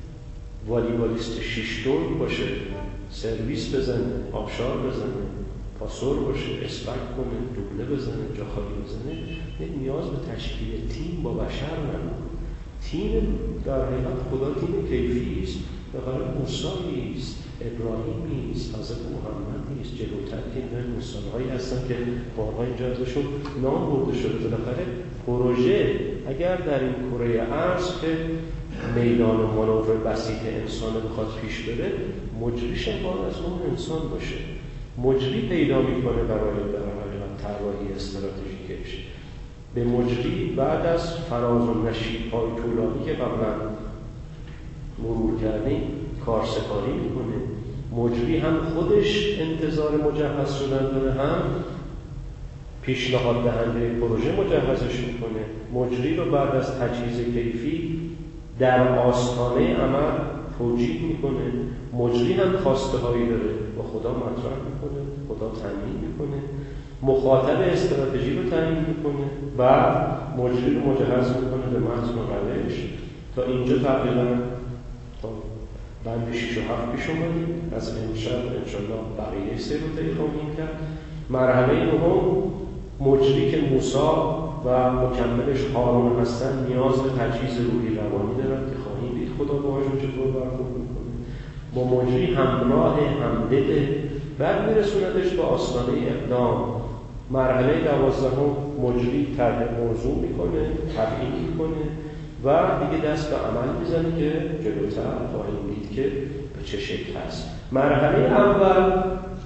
والیبالیست 6 تن باشه، سرویس بزنه، آبشار بزنه، پاسور باشه، اسپک کنه، دوبله بزنه، جا خالی بزنه، نیاز به تشکیل تیم با بشر نداره. تیم در حقیقت خدا تیم کیفی است. بخاطر موسی است، ابراهیمی است، حضرت محمد است. جلوتر که این مثال‌هایی هستن که بارها اینجا ازشون نام برده شده. بالاخره پروژه اگر در این کره ارض که میدان مانور بسیط انسان بخواد پیش بره، مجریش باید از اون انسان باشه. مجری پیدا میکنه برای در حقیقت طراحی استراتژیکش. به مجری بعد از فراز و نشیب‌های طولانی که قبلا مرور کردیم کارسپاری میکنه. مجری هم خودش انتظار مجهز شدن داره، هم پیشنهاد دهنده پروژه مجهزش میکنه. مجری رو بعد از تجهیز کیفی در آستانه عمل توجیه میکنه. مجری هم خواسته هایی داره با خدا مطرح میکنه، خدا تعیین میکنه، مخاطب استراتژی رو تعیین میکنه و مجری رو مجهز میکنه به متن و روش. تا اینجا تقریبا تا بند 6 و 7 پیش اومدیم. از امشب انشالله بقیه سیر رو طی خواهیم کرد. مرحله نهم مجری که موسی و مکملش هارون هستن نیاز به تجهیز روحی روانی دارن که خواهیم دید خدا باهاشون چطور برخورد میکنه. با مجری همراه همدل بعد میرسوندش به آستانه اقدام. مرحله 12 مجری طرح موضوع میکنه، تبیین میکنه و دیگه دست به عمل میزنه که جلوتر خواهیم دید که به چه شکل هست. مرحله اول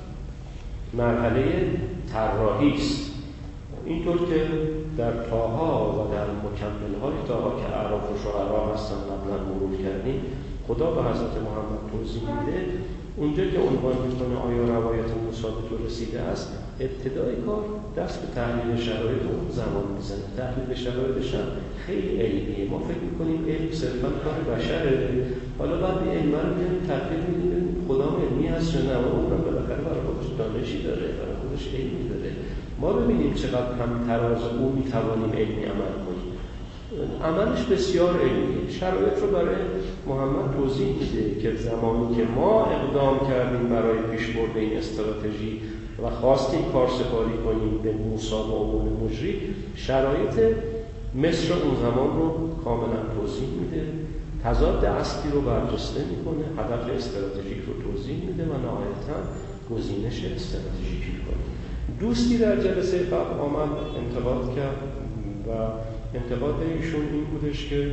مرحله طراحی است. اینطور که در طاها و در مکمل‌های طاها که اعراف و شعرا هستن قبلا مرور کردیم، خدا به حضرت محمد توضیح میده اونجا که عنوان میکنه آیا روایت موسی به تو رسیده است، ابتدای کار دست به تحلیل شرایط اون زمان میزنه. تحلیل شرایطش هم خیلی علمیه. ما فکر میکنیم علم صرفا کار بشره، حالا بعد این علم رو میگیم تحقیق میدیم خدا علمی هست یا نه، اون رو بالاخره برای خودش دانشی داره، برای خودش علمی داره. ما ببینیم چقدر هم تراز او میتوانیم علمی عمل کنیم. عملش بسیار علمیه. شرایط رو برای محمد توضیح میده که زمانی که ما اقدام کردیم برای پیشبرد این استراتژی و خواستیم کارسپاری کنیم به موسی و عنوان مجری، شرایط مصر اون زمان رو کاملا توضیح میده، تضاد اصلی رو برجسته میکنه، هدف استراتژیک رو توضیح میده و نهایتاً گزینش استراتژیکی کنه. دوستی در جلسه قبل آمد انتقاد کرد و انتقاد ایشون این بودش که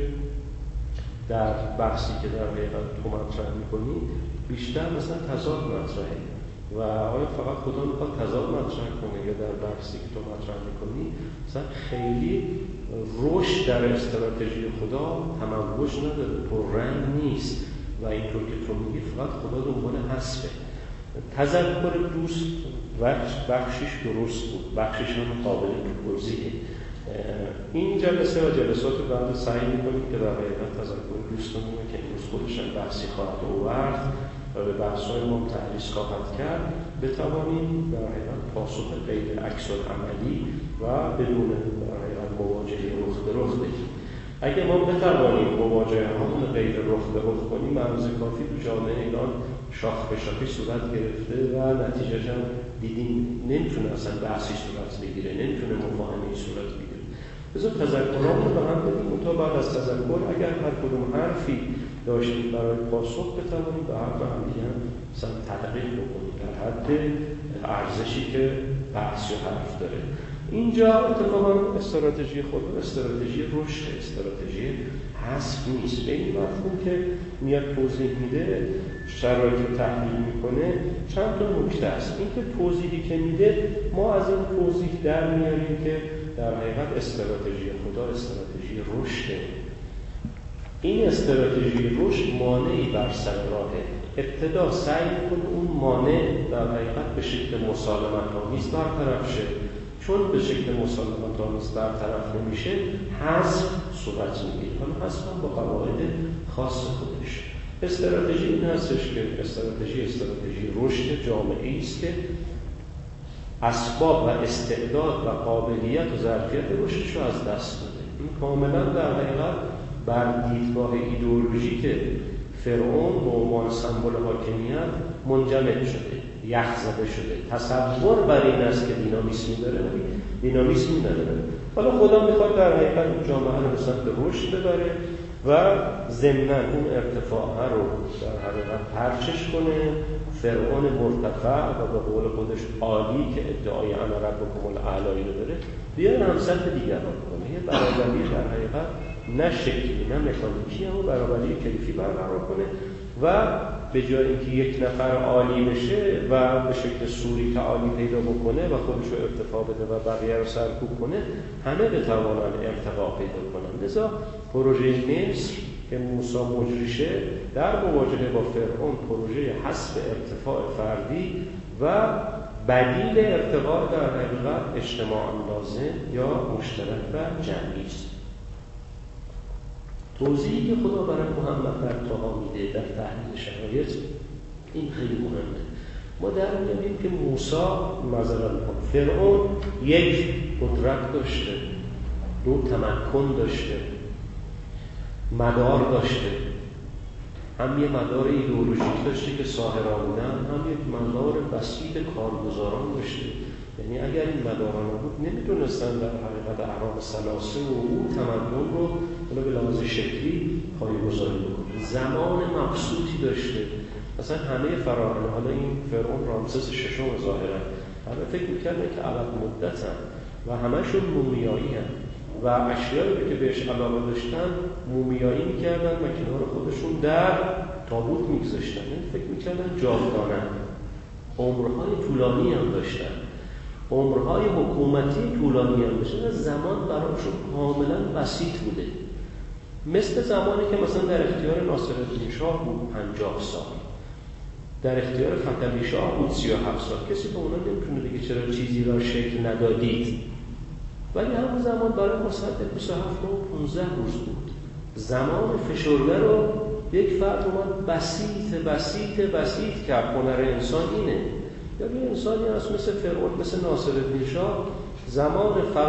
در بحثی که در حقیقت تو مطرح میکنی بیشتر مثلا تضاد مطرحه و آیا فقط خدا میخواد تضاد مطرح کنه یا در بحثی که تو مطرح میکنی مثلا خیلی رشد در استراتژی خدا تموج نداره، پررنگ نیست و اینطور که تو میگی فقط خدا دنبال حذفه. تذکر دوست بخشش درست بود، بخشش هم قابل توضیحه. این جلسه و جلسات بعد سعی میکنیم که در حقیقت تذکر دوستمون که امروز خودشان بحثی خواهد آورد و به بحث‌های ما تدریس خواهد کرد بتوانیم در حقیقت پاسخ غیر عکس‌العملی و بدون در حقیقت مواجهه رخ به رخ بدیم. اگه ما بتوانیم مواجهه‌هامون غیر رخ به رخ کنیم، مرز کافی تو جامعه ایران شاخ به شاخی صورت گرفته و نتیجه‌اش هم دیدیم نمیتونه اصلا بحثی صورت بگیره، نمیتونه مفاهمه‌ای صورت بگیره. بذار تذکرات رو به هم بدیم و تا بعد از تذکر اگر هر کدوم حرفی داشتیم برای پاسخ بتوانیم به حرف همدیگه مثلا تدقیق بکنیم در حد ارزشی که بحث و حرف داره. اینجا اتفاقا استراتژی خود استراتژی رشد، استراتژی حذف نیست. به این مفهوم که میاد توضیح میده، شرایط رو تحلیل میکنه، چند تا نکته است. اینکه توضیحی که میده ما از این توضیح در میاریم که در حقیقت استراتژی خدا استراتژی رشده. این استراتژی رشد مانعی بر سر راهه. ابتدا سعی میکنه اون مانع در حقیقت به شکل مسالمت‌آمیز برطرف شه. چون به شکل مسالمت‌آمیز برطرف نمیشه، حذف صورت میگیره. حالا حذف هم با قواعد خاص خودش. استراتژی این هستش که استراتژی رشد جامعه‌ای است که اسباب و استعداد و قابلیت و ظرفیت رشدش رو از دست داده. این کاملا در حقیقت بر دیدگاه ایدئولوژیک فرعون به عنوان سمبل حاکمیت منجمد شده، یخ زده شده. تصور بر این است که دینامیسمی داره، دینامیسمی نداره. حالا خدا میخواد در حقیقت اون جامعه رو به سمت رشد ببره و ضمناً اون ارتفاع رو در حقیقت پرچش کنه. فرعون مرتفع و به قول خودش عالی که ادعای انا ربکم الاعلی رو داره، بیاد هم سطح دیگران کنه. یه برابری در حقیقت نه شکلی نه مکانیکی، اما برابری کیفی برقرار کنه و به جای اینکه یک نفر عالی بشه و به شکل سوری تعالی پیدا بکنه و خودش رو ارتفاع بده و بقیه رو سرکوب کنه، همه بتوانن ارتفاع پیدا کنن. لذا پروژه مصر که موسی مجریشه در مواجهه با فرعون پروژه حذف ارتفاع فردی و بدیل ارتقاء در حقیقت اجتماع لازم یا مشترک و جمعی است. توضیحی که خدا برای محمد در طاها میده در تحلیل شرایط این خیلی مهمه. ما در می‌بینیم که موسی فرعون یک قدرت داشته، دو تمکن داشته، مدار داشته. هم یه مدار ایدئولوژیک داشته که ساحرانه، هم یک مدار بسیط کارگزاران داشته. یعنی اگر این مداران بود نمیتونستن در حقیقت اهرام ثلاثه و اون تمدن رو به لحاظ شکلی پایه‌گذاری بکنه. زمان مبسوطی داشته. مثلا همه فراعنه، حالا این فرعون رامسس ششم ظاهرا، همه فکر می‌کردن که ابد مدتن و همشون مومیایی هستن. و اشیایی که بهش علاقه داشتن مومیایی میکردن و کنار خودشون در تابوت میگذاشتن. فکر میکردن جاودانن. عمرهای طولانی هم داشتن، عمرهای حکومتی طولانی هم داشتن. زمان براشون کاملا بسیط بوده، مثل زمانی که مثلا در اختیار ناصرالدین شاه بود 50 سال، در اختیار فتحعلی شاه بود 37 سال. کسی به اونا نمیتونه بگه چرا چیزی را شکل ندادید. ولی همون زمان برای مصدق 27 ماه و 15 روز بود. زمان فشرده رو یک فرد اومد بسیط کرد. هنر انسان اینه. یا یه انسانی هست مثل فرعون، مثل ناصرالدین شاه، زمان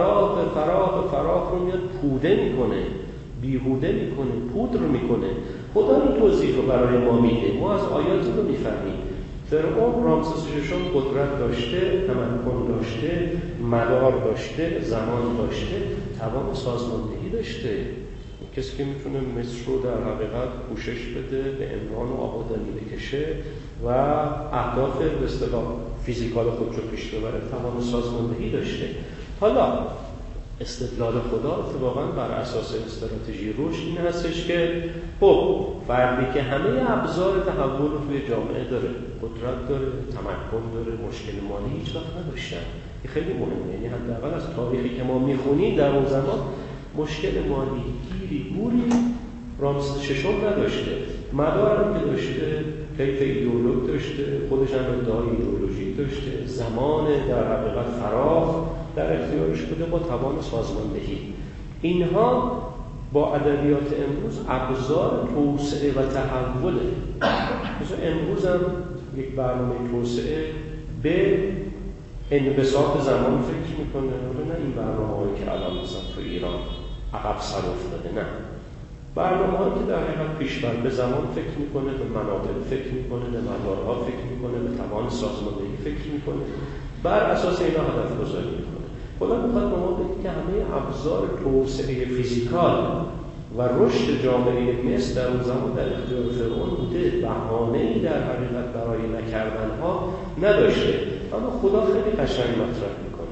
فراغ رو میاد پوده میکنه، بیهوده میکنه، پودر میکنه. خدا این توضیح رو برای ما میده، ما از آیاتی رو میفهمیم. فرعون رامسس ششم قدرت داشته، تمکن داشته، مدار داشته، زمان داشته، توان سازماندهی داشته. کسی که میتونه مصر رو در حقیقت پوشش بده، به عمران و آبادانی بکشه و اهداف به اصطلاح فیزیکال خودش رو پیش ببره، توان سازماندهی داشته. حالا استدلال خدا اتفاقاً بر اساس استراتژی رشد این هستش که خب فردی که همه ابزار تحول رو توی جامعه داره، قدرت داره، تمکن داره، مشکل مالی هیچ وقت نداشتن. این خیلی مهمه. یعنی حداقل از تاریخی که ما میخونیم در اون زمان مشکل مالی گیری گوری رامسس ششم نداشته. مدار هم که داشته، کیف ایدئولوژی داشته، خودش هم ادعای ایدئولوژی داشته، زمان در حقیقت فراغ در اختیارش بوده با توان سازماندهی. اینها با ادبیات امروز ابزار توسعه و تحوله. مثلا امروز هم یک برنامه توسعه به انبساط زمان فکر میکنه، نه این برنامه‌هایی که الان مثلا تو ایران عقب سر افتاده، نه، برنامه‌هایی که در حقیقت پیشبر به زمان فکر میکنه، به منابع فکر میکنه، به مدارها فکر میکنه، به توان سازماندهی فکر میکنه، بر اساس اینا هدف گذاری میکنه. خدا میخواد به ما بگه که همه ابزار توسعه فیزیکال و رشد جامعه مصر در اون زمان در اختیار فرعون بوده، بهانه‌ای در حقیقت برای نکردنها نداشته. اما خدا خیلی قشنگ مطرح میکنه.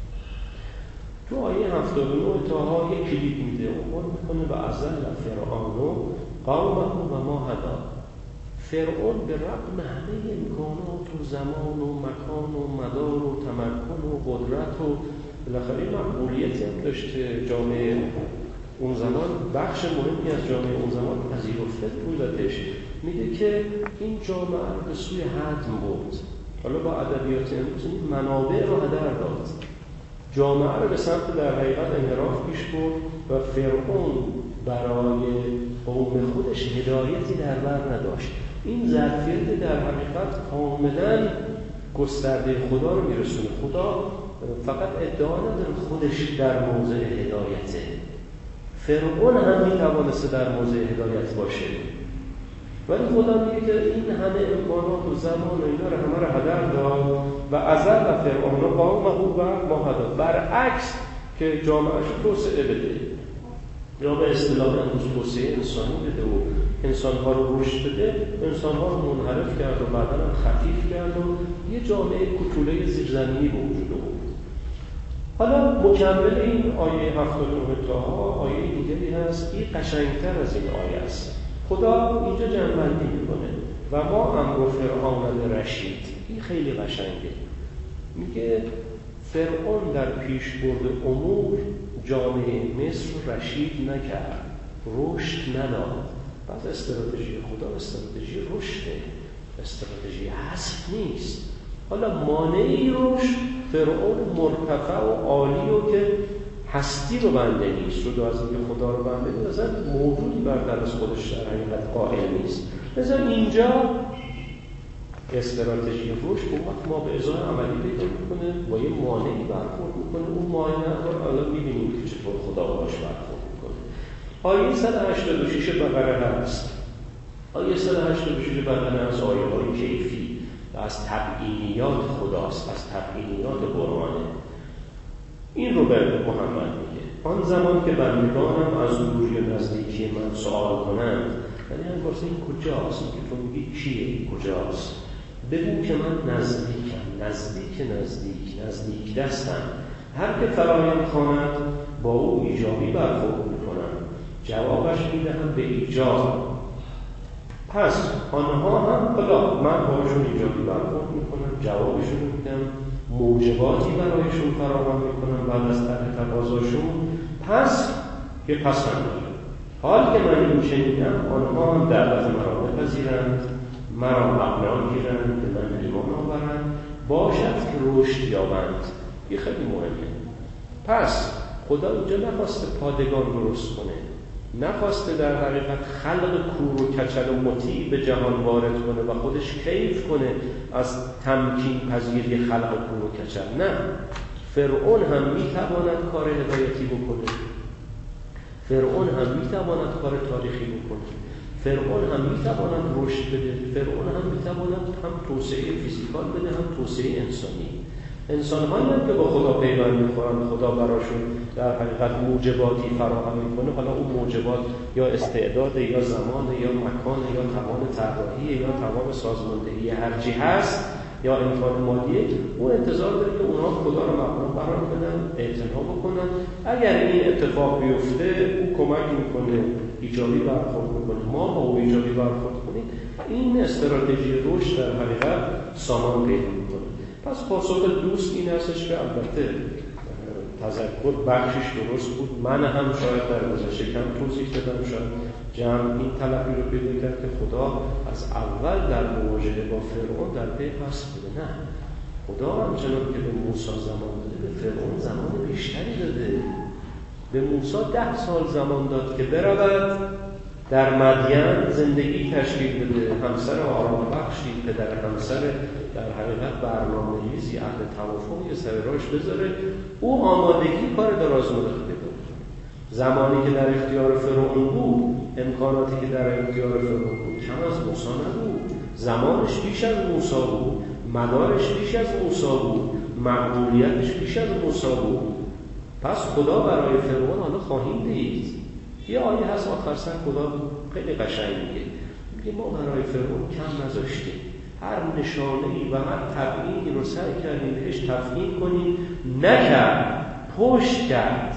تو آیه 79 تاها یک کلید میده، عنوان میکنه و ازل فرعون قومه و ما هدا. فرعون به رغم همه امکانات و زمان و مکان و مدار و تمکن و قدرت و بالاخره مقبولیتی هم داشته، جامعه اون زمان بخش مهمی از جامعه اون زمان پذیرفته بودش، میگه که این جامعه رو به سوی هدم برد. حالا با ادبیات امروز این منابع رو هدر داد، جامعه رو به سمت در حقیقت انحراف پیش برد و فرعون برای قوم خودش هدایتی در بر نداشت. این ظرفیت در حقیقت کاملا گسترده خدا رو میرسونه. خدا فقط ادعا نداره خودش در موضع هدایته، فرعون هم میتوانسته در موضع هدایت باشه، ولی خدا میگه که این همه امکانات و زمان و اینا رو همه رو هدر داد و ازل و فرعون و قومه و ما هدا. برعکس که جامعهش توسعه بده یا به اصطلاح امروز توسعه انسانی بده و انسانها رو رشد بده، انسانها رو منحرف کرد و بعدا هم خفیف کرد و یه جامعه کوچوله زیرزمینی به وجود آورد. حالا مکمل این آیه 79 تاها آیه دیگری هست، این قشنگتر از این آیه است. خدا اینجا جمع‌بندی میکنه و ما امر فرعون رشید. این خیلی قشنگه. میگه فرعون در پیش برد امور جامعه مصر رشید نکرد، رشد نداد. بعد استراتژی خدا استراتژی رشده، استراتژی حذف نیست. حالا مانعی رشد فرعون مرتفع و عالی و که هستی رو بنده نیست، رو از اینکه خدا رو بنده نیست، اصلا موجودی برتر از خودش در حقیقت قائل نیست. مثلا اینجا استراتژی رشد ما به ازای عملی پیدا میکنه و یه مانعی برخورد میکنه. اون مانع رو الان میبینیم که چطور خدا باش برخورد میکنه. آیه 186 بقره هست. آیه 186 بقره از آیه های کیفی و از تبیینیات خداست، از تبیینیات قرآنه. این رو به محمد میگه آن زمان که بندگانم از دوری و نزدیکی من سوال کنند، یعنی هم واسه این کجاست؟ که تو میگی چیه این کجاست؟ بگو که من نزدیکم، نزدیک دستم، هر که فرایند خواند با او ایجابی برخورد میکنم، جوابش میدهم به ایجاب. پس آنها هم حالا من باشون ایجابی برخورد میکنم، جوابشون میدم، موجباتی برایشون فراهم میکنم بعد از طرح تقاضاشون، پس یه پسند دارم. حال که من این شنیدم آنها هم دعوت مرا بپذیرند، مرا مبنا گیرند، به من ایمان آورند، باشد که رشد یابند. این خیلی مهمه. پس خدا اینجا نخواسته پادگان درست کنه، نخواسته در حقیقت خلق کور و کچل و مطیع به جهان وارد کنه و خودش کیف کنه از تمکین پذیری خلق کور و کچل. نه، فرعون هم میتواند کار هدایتی بکنه، فرعون هم میتواند کار تاریخی بکنه، فرعون هم میتواند رشد بده، فرعون هم میتواند هم توسعه فیزیکال بده هم توسعه انسانی. انسان‌هایی هم که با خدا پیوند می‌خورن، خدا براشون در حقیقت موجباتی فراهم می‌کنه. حالا اون موجبات یا استعداد یا زمان یا مکان یا توان طراحی یا توان سازماندهی هرچی هست یا امکان مالیه، اون انتظار داره که اونها خدا رو مبنا قرار بدن، اعتنا بکنن. اگر این اتفاق بیفته او کمک می‌کنه، ایجابی برخورد می‌کنه، ما با او ایجابی برخورد کنیم، این استراتژی رشد در حقیقت سامان پیدا می‌کنه. پس پاسخ دوست این هستش که البته تذکر بخشش درست بود، من هم شاید در گذشته کم توضیح دادم، شاید جمع این تلقی رو پیدا کرد که خدا از اول در مواجهه با فرعون در پی پس بوده. نه، خدا همچنان که به موسی زمان داده به فرعون زمان بیشتری داده. به موسی 10 سال زمان داد که برود در مدین زندگی تشکیل بده، همسر آرام بخشی، پدر همسر در حقیقت برنامه‌ریزی، اهل توافقی سر راهش بذاره. او آمادگی کار دراز مدت پیدا کنه. زمانی که در اختیار فرعون بود، امکاناتی که در اختیار فرعون بود کم از موسی نبود، زمانش بیش از موسی بود، مدارش بیش از موسی بود، مقبولیتش بیش از موسی بود. پس خدا برای فرعون حالا خواهیم دید. یه آیه هست آخر سر خدا خیلی قشنگ میگه ما برای فرعون کم نذاشتیم، هر نشانه‌ای و هر تبیینی رو سعی کردیم بهش تفهیم کنیم، نکرد، پشت کرد،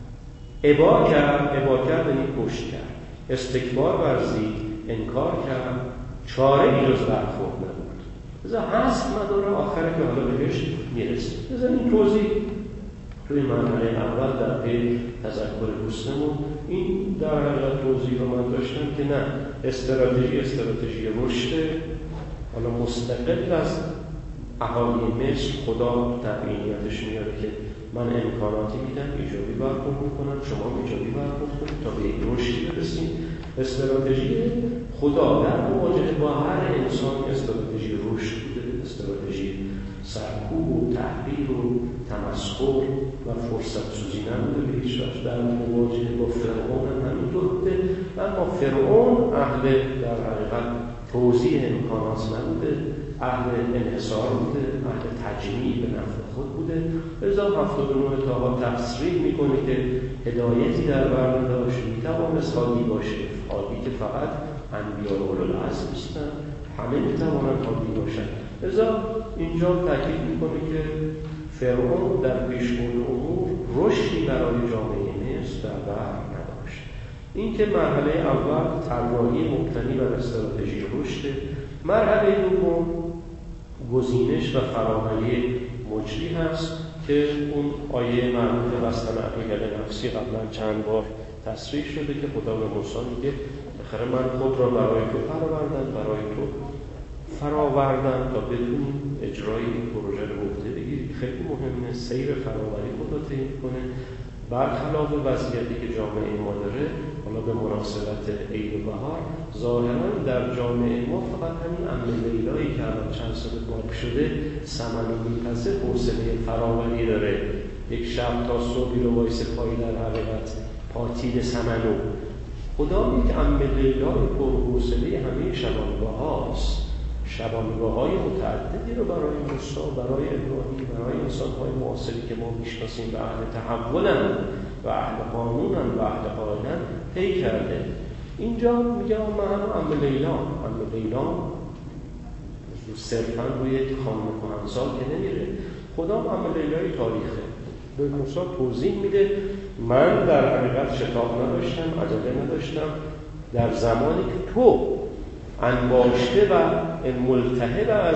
ابا کرد یعنی پشت کرد، استکبار ورزید، انکار کرد، چاره جز برخورد نبود. لذا هست مداره آخره که حالا بهش میرسیم. لذا این توضیح توی مرحله اول در پی تذکر دوستمون این در حقیقت توضیح رو من داشتم که نه، استراتژی رشد، حالا مستقل از اهالی مصر خدا تبعینیتش میاره که من امکاناتی میدم، ایجابی برخورد میکنم، شما ایجابی برخورد کنید تا به این رشدی برسیم. استراتژی خدا در مواجهه با هر انسان استراتژی رشد بوده، استراتژی سرکوب و تحقیر و تمسخر و فرصت سوزی نبوده به هیچ وجه. در مواجهه با فرعون هم همینطور بوده، اما فرعون اهل در حقیقت توزیع امکانات نبوده، اهل انحصار بوده، اهل تجمیع به نفع خود بوده. لذا 79 تاها تصریح میکنه که هدایتی در بر نداشت، میتوانست حادی باشه، حادی که فقط انبیاء اولوالعزم نیستن، همه میتوانند حادی باشن. لذا اینجا تاکید میکنه که فرعون در پیشبرد امور رشدی برای جامعه مصر در بر نداشت. این که مرحله اول طراحی مبتنی بر استراتژی رشد، مرحله دوم گزینش و فراوری مجری هست که اون آیه مربوط به بستن عقیده نفسی قبلا چند بار تصریح شده که خدا به موسی میگه بالاخره من خود را برای تو فراوردن تا بدون اجرای این پروژه رو عهده بگیری. خیلی مهمه. سیر فراوری خدا طی کنه برخلاف وضعیتی که جامعه ما داره. حالا به مناسبت عید و بهار ظاهرا در جامعه ما فقط همین عمه لیلایی که الان چند سال باب شده سمنو میپسه حوصله فراوری داره، یک شب تا صبحی رو وایس پایی در حقیقت پاتیل سمنو. خدا میگه عمه لیلای پرحوصله همه شبانگاه‌هاست، شبانگاه‌های متعددی رو برای موسی، برای ابراهیم، برای انسان‌های معاصری که ما میشناسیم و اهل تحولن و اهل قانونن و اهل قائلن طی کرده. اینجا میگه من عمه لیلا صرفاً روی خانم کهنسال که نمیره. خدا عمه لیلای تاریخه. به موسی توضیح میده من در حقیقت شتاب نداشتم، عجله نداشتم. در زمانی که تو انباشته و ملتهب از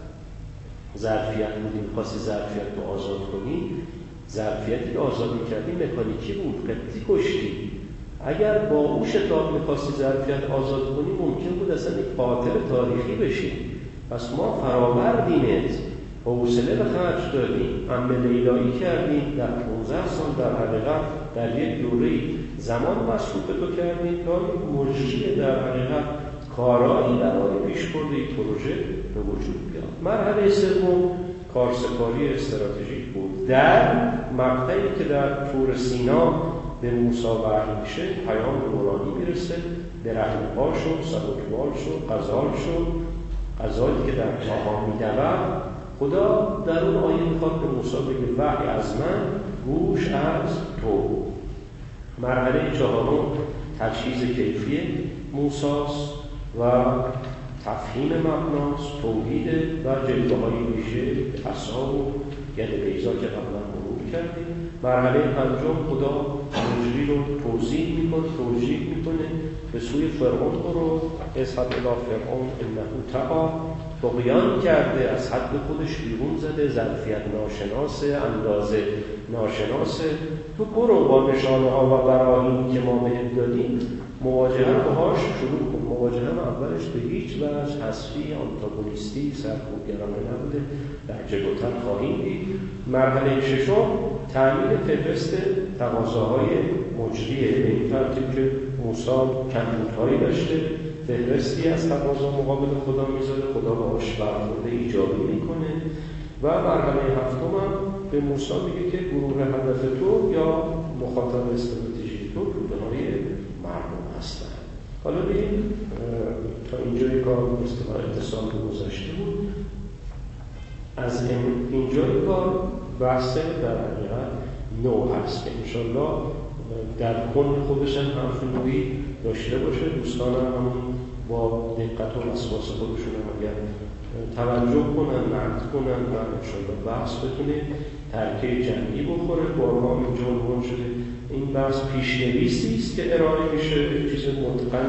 ظرفیت بودی، می‌خواستی ظرفیت رو آزاد کنی، ظرفیتی که آزاد می‌کردی مکانیکی بود، قبطی کشتی. اگر با او شتاب می‌خواستی ظرفیت آزاد کنی ممکن بود اصلا یک قاتل تاریخی بشی. پس ما فراوردیمت، حوصله به خرج دادیم، عمل لیلایی کردیم، در 15 سال در حقیقت در یک دوره زمان مصروف تو کردیم تا یک مجری در حقیقت کارایی برای پیشبرد یک پروژه به وجود بیاد. مرحله سوم کارسپاری استراتژیک بود. در مقطعی که در طور سینا به موسی وحی میشه، پیام نورانی میرسه، برهنه‌پا شد، سبکبال شد، غزال شد، غزالی که در طاها میدود. خدا در اون آیه میخواد به موسی بگه وحی از من، گوش از تو. مرحله چهارم تجهیز کیفی موسی‌ست و تفهیم مبناست، توحید و جلوه‌های ویژه عصا و ید بیضا که قبلا مرور کردیم. مرحله پنجم خدا مجری رو توضیح میکنه به سوی فرعون برو، اذهب الی فرعون انه طغی، طغیان کرده، از حد خودش بیرون زده، ظرفیت ناشناسه، اندازه ناشناسه. تو برو با نشانه ها و براهین که ما بهت دادیم مواجهه رو باهاش شروع کن. مواجهه اولش به هیچ وجه حذفی، آنتاگونیستی، سرکوبگرانه نبوده، در جلوتر خواهیم دید. مرحله ششم تأمین فهرست تقاضاهای مجریه، به این ترتیب که موسی کمبودهایی داشته، فهرستی از تقاضا مقابل خدا میذاره، خدا باهاش برخورد ایجابی میکنه. و مرحله هفتم هم به موسی میگه که گروه هدف تو یا مخاطب استراتژی تو توده‌های مردم هستن. حالا ببین تا اینجای کار اتصال به گذشته بود. از اینجای کار بحث در حقیقت نو هست که انشالله در کل خودش هم حرف نوعی داشته باشه. دوستان هم با دقت و وسواس خودشون هم اگر توجه کنن، نقد کنن و انشالله بحث بتونه ترکیب جمعی بخوره. بارها اینجا عنوان شده این بحث پیشنویسی است که ارائه میشه، چیز متقن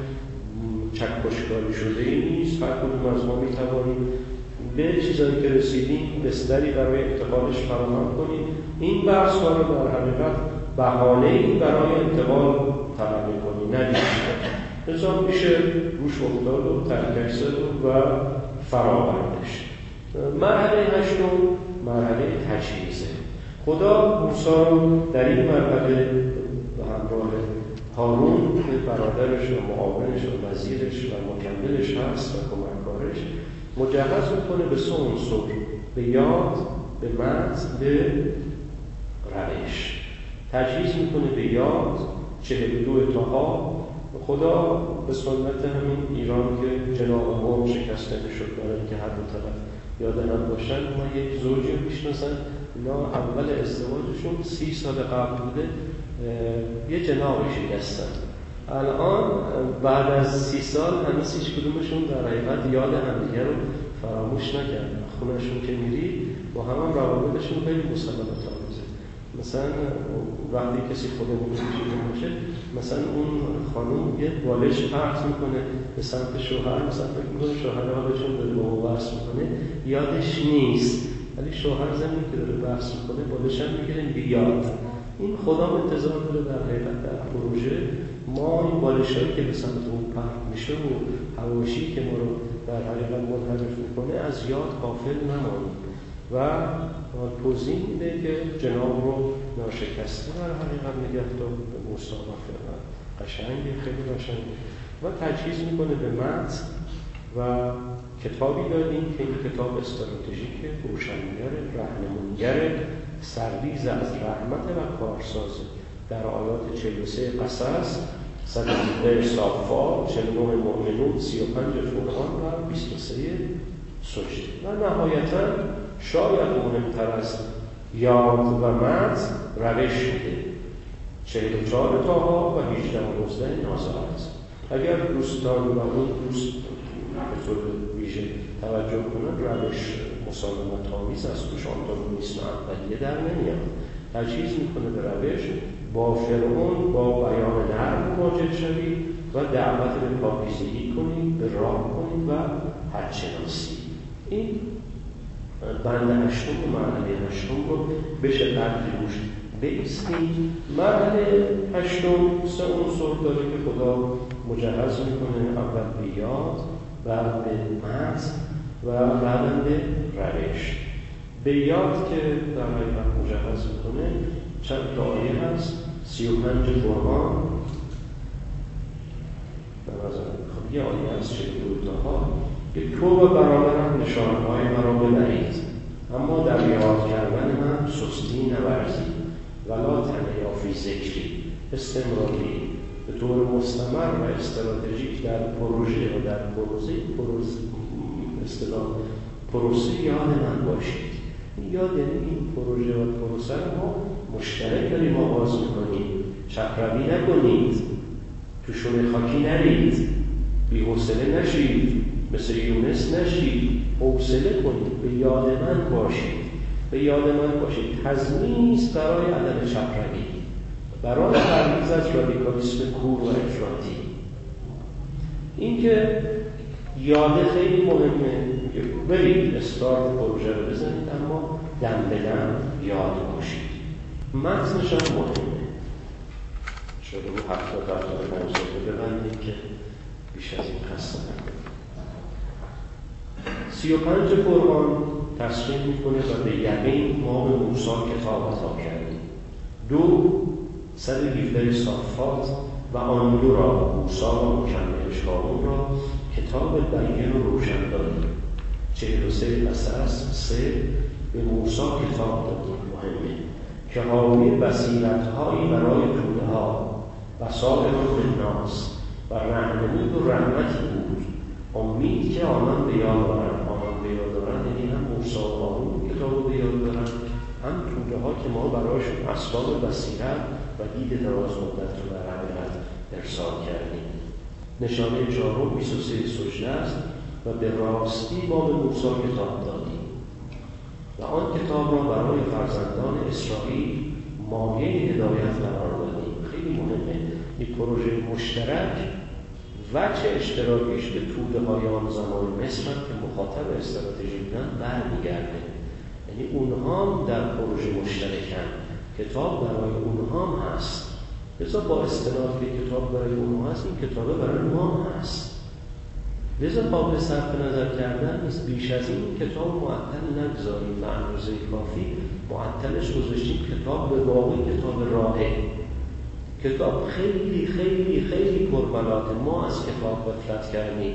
چکشکاری شده ای نیست. هر کدوم از ما میتوانیم به چیزایی که رسیدیم بستری برای انتقالش فراهم کنیم. این بحث ها رو در حقیقت بهانه‌ای برای انتقال طلب کنیم، نه نظام میشه روش افتاد و ترکش زد و فراوردش. مرحله هشتم مرحله تجهیزه. خدا موسی رو در این مرحله به همراه هارون که برادرش و معاونش و وزیرش و مکملش هست و کمکارش مجهز میکنه به سه عنصر: به یاد، به متن، به روش. تجهیز میکنه به یاد 42 تاها. خدا به سنت همین ایران که جناب ما شکسته میشد برای که هر دو طرف یاد هم باشن، ما یک زوجی رو میشناسن، اینا اول ازدواجشون 30 سال قبل بوده، یه جناب شکستن. الان بعد از 30 سال هنوز هیچ کدومشون در حقیقت یاد همدیگه رو فراموش نکردن. خونهشون که میری با هم روابطشون خیلی مسلمت آمیزه. مثلا وقتی کسی خودمون باشه، مثلا اون خانم یه بالش پرت میکنه به سمت شوهر، مثلا فکر میکنه شوهر حالشون داره با او بحث میکنه، یادش نیست، ولی شوهر زمین که داره بحث میکنه بالش هم میگیره میگه یاد. این خدا انتظار داره در حقیقت در پروژه ما این بالشایی که به سمت اون پرت میشه و حواشی که ما رو در حقیقت منحرف میکنه از یاد غافل نمانیم. و توضیح میده که جناب رو ناشکسته در حقیقت نگه داشت، به موسی و فرعون. قشنگه، خیلی قشنگه. و تجهیز میکنه به متن و کتابی دادیم که این کتاب استراتژیکه، روشنگر، راهنمونگر، سرریز از رحمت و کارسازه. در آیات 43 قصص، 117 صافات، 49 مؤمنون، 35 فرقان و 23 سجده. و نهایتاً شاید مهمتر از یاد و متن روش شده 44 تاها و 18 و 19 نازعات. اگر دوستان و اون دوست به طور ویژه توجه کنند، روش مسالمت آمیز از توش آنتاگونیسم اولیه در نمیاد. تجهیز میکنه به روش با فرعون با بیان نرم مواجه شوید و دعوت به پاکیزگی کنید، به راه کنید و حد شناسی. این بند هشتم و مرحله هشتم رو بشه قدری روش بایستید. مرحله هشتم 3 عنصر داره که خدا مجهز میکنه، اول به یاد، بعد به متن و بعد به روش. به یاد که در حقیقت مجهز میکنه چند تا آیه هست، 35 قرآن خب یه آیه هست 42 تاها که تو و برابرم نشانهای مرا ببرید، اما در یاد کردن من سستی نورزید، ولا تنیافی ذکری، استمراری به طور مستمر و استراتژیک در پروژه و در پروسه یاد من باشید. یاد یعنی این پروژه و پروسه رو ما مشترک داریم آغاز میکنیم. چپروی نکنید، تو شونه خاکی نرید، بی‌حوصله نشید، مثل یونس نشید، حوصله کنید، به یاد من باشید، به یاد من باشید. تضمینی است برای عدم چپروی، برای پرهیز از رادیکالیسم کور و افراطی. این که یاد خیلی مهمه، برید استارت پروژه رو بزنید اما دم به دم یاد باشید. متنش هم مهمه، شده رو 70-75 ساله ببندید که بیش از این خسته نکنید. 35 قرآن تصمیم میکنه و به یقین ما به موسی کتاب عطا کردیم. 2 117 صافات و آن 2 را موسی و مکملش هارون را کتاب بیان و روشن دادیم. 43 قصص 3 به موسی کتاب دادیم. مهمه که حاوی بصیرت‌هایی برای توده‌ها و صالح للناس و رهنمود و رحمتی بود. امید که آنان به یاد دارند، یعنی هم موسی و هارون کتاب به یاد دارند، هم توده‌ها که ما برایشون اسباب بصیرت و دید دراز مدت رو در حقیقت ارسال کردیم. نشانه 4 23 سجده است و به راستی ما به موسی کتاب دادیم و آن کتاب را برای فرزندان اسرائیل مایه هدایت قرار دادیم. خیلی مهمه این پروژه مشترک وجه اشتراکیش به توده‌های آن زمان مصر که مخاطب استراتژی بودن برمیگرده، یعنی اونها هم در پروژه مشترکن، کتاب برای اونها هم هست. لذا با استناد به کتاب برای اونها هست، این کتابه برای ما هست. لذا قابل صرف نظر کردن نیست. بیش از این کتاب معطل نگذاریم، به اندازه کافی معطلش گذاشتیم. کتاب به واقع کتاب راهه، کتاب خیلی خیلی خیلی پربلاته. ما از کتاب غفلت کردیم.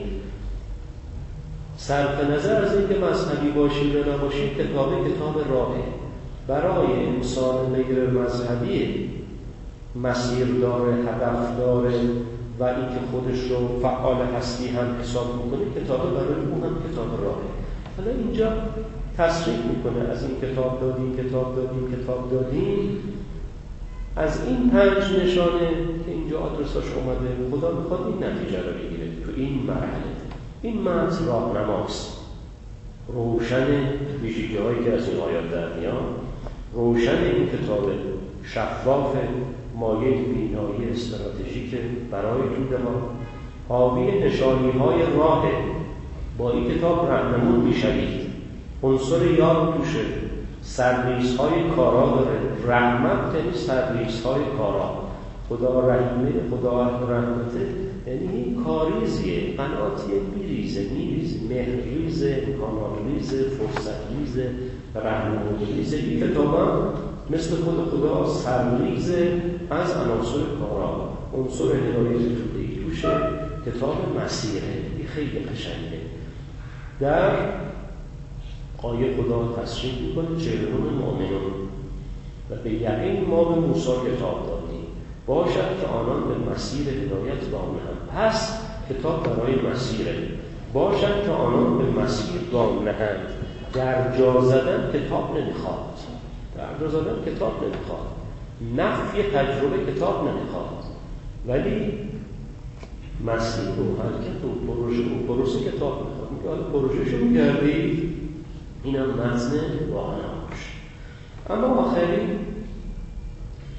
صرف نظر از اینکه مذهبی باشید یا نباشید، کتاب راهه. برای انسان غیر مذهبی مسیر داره، هدف داره و اینکه خودش رو فعال هستی هم حساب میکنه، کتاب برای اون هم کتاب راهه. حالا اینجا تصریح میکنه از این کتاب دادیم. از این 5 نشانه که اینجا آدرساش اومده، خدا میخواد این نتیجه رو بگیره تو این مرحله. این متن راهنماست، روشن ویژگی‌هایی که از این آیات در میاد، روشن این کتاب، شفاف، مایه بینایی استراتژیک برای توده‌ها، حاوی نشانی‌های راه. با این کتاب راهنمود میشوید. عنصر یاد توشه، سرریزهای کارا داره. رحمت یعنی سرریزهای کارا. خدا رحیمه، خدا رحمته، یعنی کاریزیه، قناتیه، میریزه، مهرریزه، امکاناتریزه، فرصتریزه، رحمتریزه. این کتاب هم مثل خدا سرریزه از عناصر کارا. عنصر هدایت توده‌ای توشه، کتاب مسیره. این خیلی قشنگه. در آیه خدا تصریح میکنه 40 مؤمنون و به یقین ما به موسی کتاب دادیم، باشد که آنان به مسیر هدایت گام نهند. پس کتاب برای مسیره، باشد که آنان به مسیر گام نهند. در جا زدن کتاب نمیخواد، نفی تجربه کتاب نمیخواد، ولی مسیر و حرکت و پروسه کتاب میخواد. میگه حالا پروژه شو میگردید، اینم متن راهنماش. اما آخری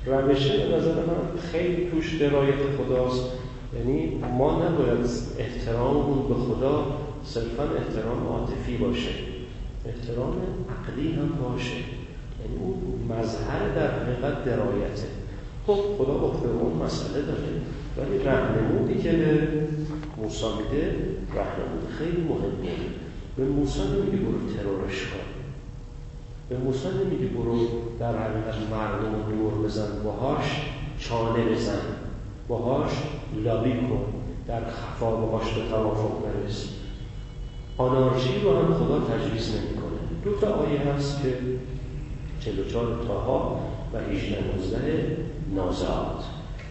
روشه به نظر من خیلی توش درایت خداست. یعنی ما نباید احتراممون به خدا صرفا احترام عاطفی باشه، احترام عقلی هم باشه. یعنی اون مظهر در حقیقت درایته. خب خدا با فرعون مسئله داره، ولی راهنمودی که به موسی میده راهنمود خیلی مهمیه. به موسی نمیگه برو ترورش کن، به موسی نمیگه برو در حقیقت مردم رو دور بزن، باهاش چانه بزن، باهاش لابی کن، در خفا باهاش به توافق برس. آنارشی رو هم خدا تجویز نمیکنه. دو تا آیه هست که 44 طه و 18 نازعات.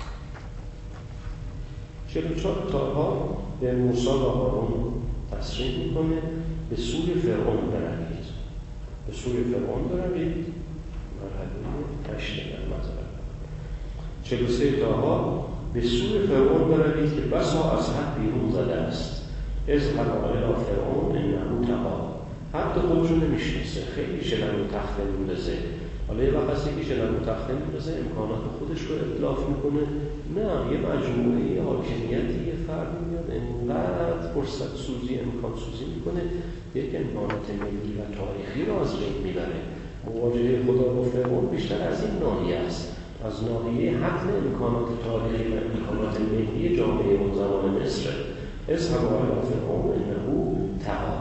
44 طه به موسی و هارون تصریح میکنه به سوی فرعون بروید، به سوی فرعون بروید. مرحله 8 مثلا 43 طه به سوی فرعون بروید که بسا از حد بیرون زده است. اذهب الی فرعون انه طغی. حتی خودشو نمیشناسه، خیلی شلم و تخته میندازه. حالا یه وقت هست که شلم و تخته میندازه، امکانات خودش رو اطلاف میکنه. نه، یه مجموعه یه حاکمیتی یه فرد میاد انقدر فرصت سوزی امکان سوزی میکنه، یک امکانات ملی و تاریخی رو از بین میبره. مواجهه خدا با فرعون بیشتر از این ناحیه است، از ناحیه حقن امکانات تاریخی و امکانات ملی جامعه اون زمان مصر. اذهب الی فرعون انه طغی.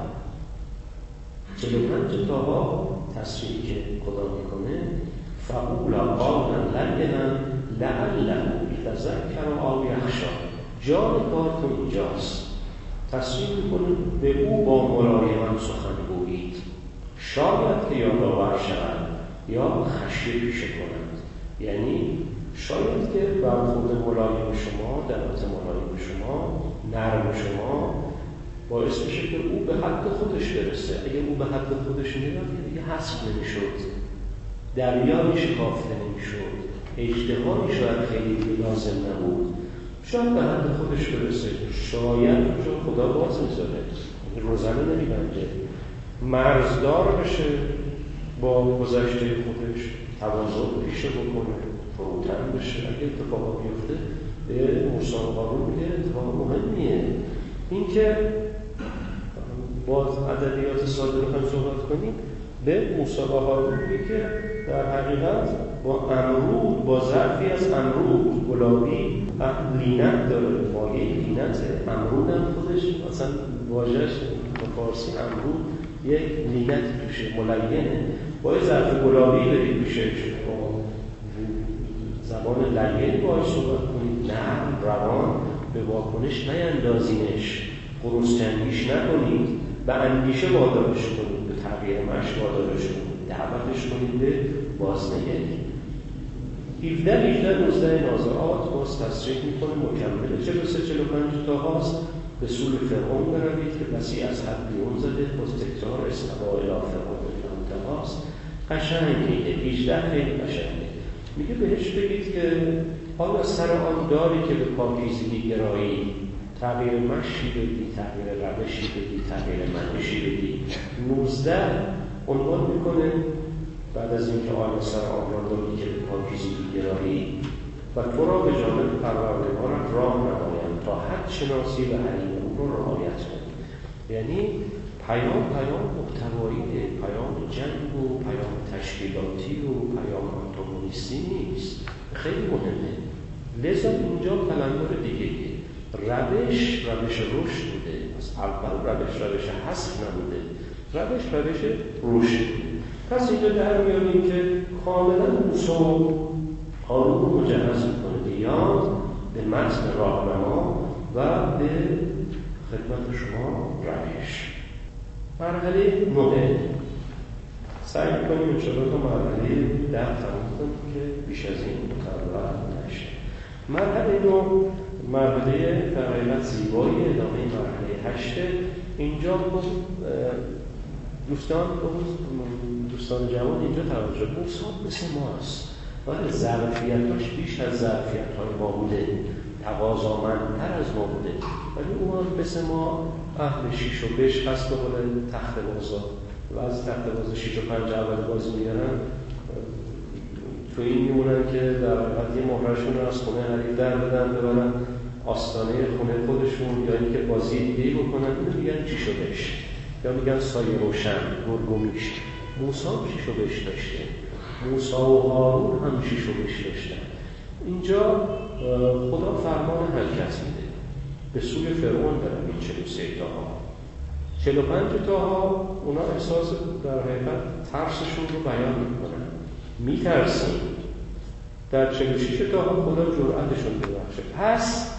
45 طه تصریحی که خدا میکنه فقولا قولا لینا لعله یتذکر او یخشی. جان کار تو اینجاست. تصریح میکنه به او با ملایمت سخن گویید، شاید که یادآور شود یا خشیه پیشه کند. یعنی شاید که برخورد ملایم شما، دعوت ملایم شما، نرم شما باعث میشه که او به حد خودش برسه. اگه او به حد خودش میرفت دیگه حسب نمیشد، دریایی شکافته نمیشد، اجتماعی شاید خیلی لازم نبود. شاید به حد خودش برسه، شاید چون خدا باز میذاره، روزنه نمیبنده، مرزدار بشه با گذشته خودش، تواضع پیشه بکنه، فروتن بشه. اگه اتفاقا بیفته به موسی و هارون میگه اتفاق مهمیه. این که باز ادبیات ساده رو هم صحبت کنیم، به موسی و هارون میگه که در حقیقت با امرود، با ظرفی از امرود گلابی لینت داره، مایه لینت. امرود هم خودش مثلا واژه‌اش با فارسی امرود یک لینت توشه، ملینه. با یه ظرف گلابی برید پیشش، با زبان لین باهاش صحبت کنید، نرم روان، به واکنش نیندازینش، قرص‌جنگیش نکنید، به اندیشه وادارش کنید، به تغییر مش وادارش کنید، دعوتش کنید به بازنگری. 17-19 نازعات باز تصریح میکنه مکمله 43-45 تا هاست. به سوی فرعون بروید که بسی از حد بیرون زده. باز تکرار استوا الی فرعون انه هاست. قشنگ میگه، 18 خیلی قشنگه. میگه بهش بگید که آیا سر آن داری که به پاکیزگی گرایی، تغییر مشی بدی، تغییر روشی بدی، تغییر منشی بدی. 19 عنوان میکنه بعد از اینکه آیا سر آن را داری که به پاکیزگی گرایی و تو را به جانب پروردگارت راه نمایم تا حد شناسی و حریم او را رعایت کنی. یعنی پیام محتوایی، پیام جنگ و پیام تشکیلاتی و پیام آنتاگونیستی نیست، خیلی مهمه. لذا اینجا کلمات دیگه روش رشد بوده. از اول روش حذف نبوده، روش رشد بوده. پس اینجا در میانیم که کاملا موسی هارون رو مجهز میکنه به یاد، به متن راهنما و به خدمت شما روش. مرحله 9 سعی میکنیم انشاءالله تا مرحله 10 تمام کنیم که بیش از این متعلق نشه. مرحله 9 مرحله فقیلت زیبایی ادامه مرحله 8. اینجا دوستان جوان اینجا توجه موسی مثل ماست، ولی ظرفیتاش بیش از ظرفیت‌های ما بوده، تقاضامندتر از ما بوده، ولی او هم مثل ما اهل شیش و بش هست. به قول تخت بازا و از تخت بازا 6 و 5 اول بازی میارن، تو این میمونن که در حقیقت یه مهرشون رو از خونه حریف در بدن ببرن آستانه خونه خودشون، یا اینکه بازی دیگه‌ای بکنن. اینو میگن چیش و بش، یا میگن سایه روشن، گرگ و میش. موسی چیش و بش داشته، موسی و هارون هم چیش و بش داشتن. اینجا خدا فرمان حرکت میده به سوی فرعون بروید 43 تاها. 45 تاها اونا احساس در حقیقت ترسشون رو بیان میکنن، میترسیم. در 46 تاها خدا جرأتشون ببخشه. پس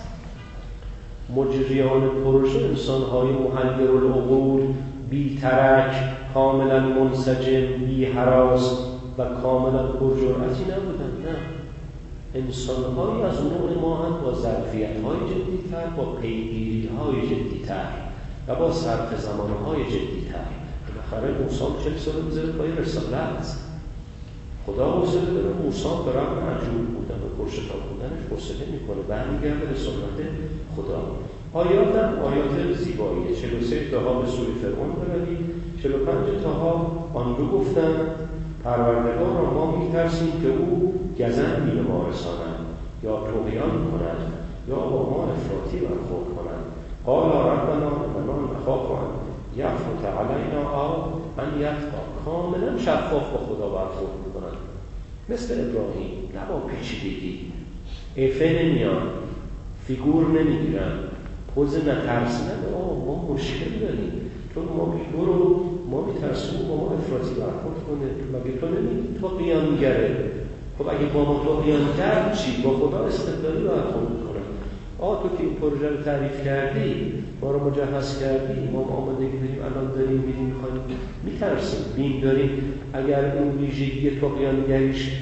مجریان پروژه انسان‌های محیر العقول، بی ترک، کاملا منسجم، بی هراس و کاملا پرجرأتی نبودن. نه، انسان‌هایی از نوع ما هم با ظرفیت‌های جدی‌تر، با پیگیری‌های جدی‌تر و با صرف زمان‌های جدی‌تر. بالاخره موسی 40 سال می‌ذاره پای رسالت. خدا حوصله داره موسی برام عجول بودن و پرشتاب بودنش حوصله می‌کنه، برمیگرده به سنت خدا. آیات هم آیات زیبایی. 43 تاها به سوی فرعون بروید، 45 تاها آن رو گفتن پروردگار را ما می‌ترسیم که او گزندی به ما رساند یا طغیان کند یا با ما افراطی برخورد کند. قال ربنا اننا نخاف ان یفرط علینا او ان یطغی. کاملا شفاف با خدا برخورد می‌کنند، مثل ابراهیم. نه با پیچیدگی، افه نمیان، فیگور نمیگیرن، پوز نترسیدن. ما مشکل داریم، چون ما میترسیم با ما افراطی برخورد کنه. مگه تو نمیگی تو قیامگره؟ خب اگه با ما تو قیام کرد چی؟ با خدا استقلالی برخورد کنه. تو که این پروژه رو تعریف کردی، ما رو مجهز کردی، ما آمادگی داریم، الان داریم میریم، میخوایم، میترسیم، بیم داریم. اگر اون ویژگی تو قیامگریش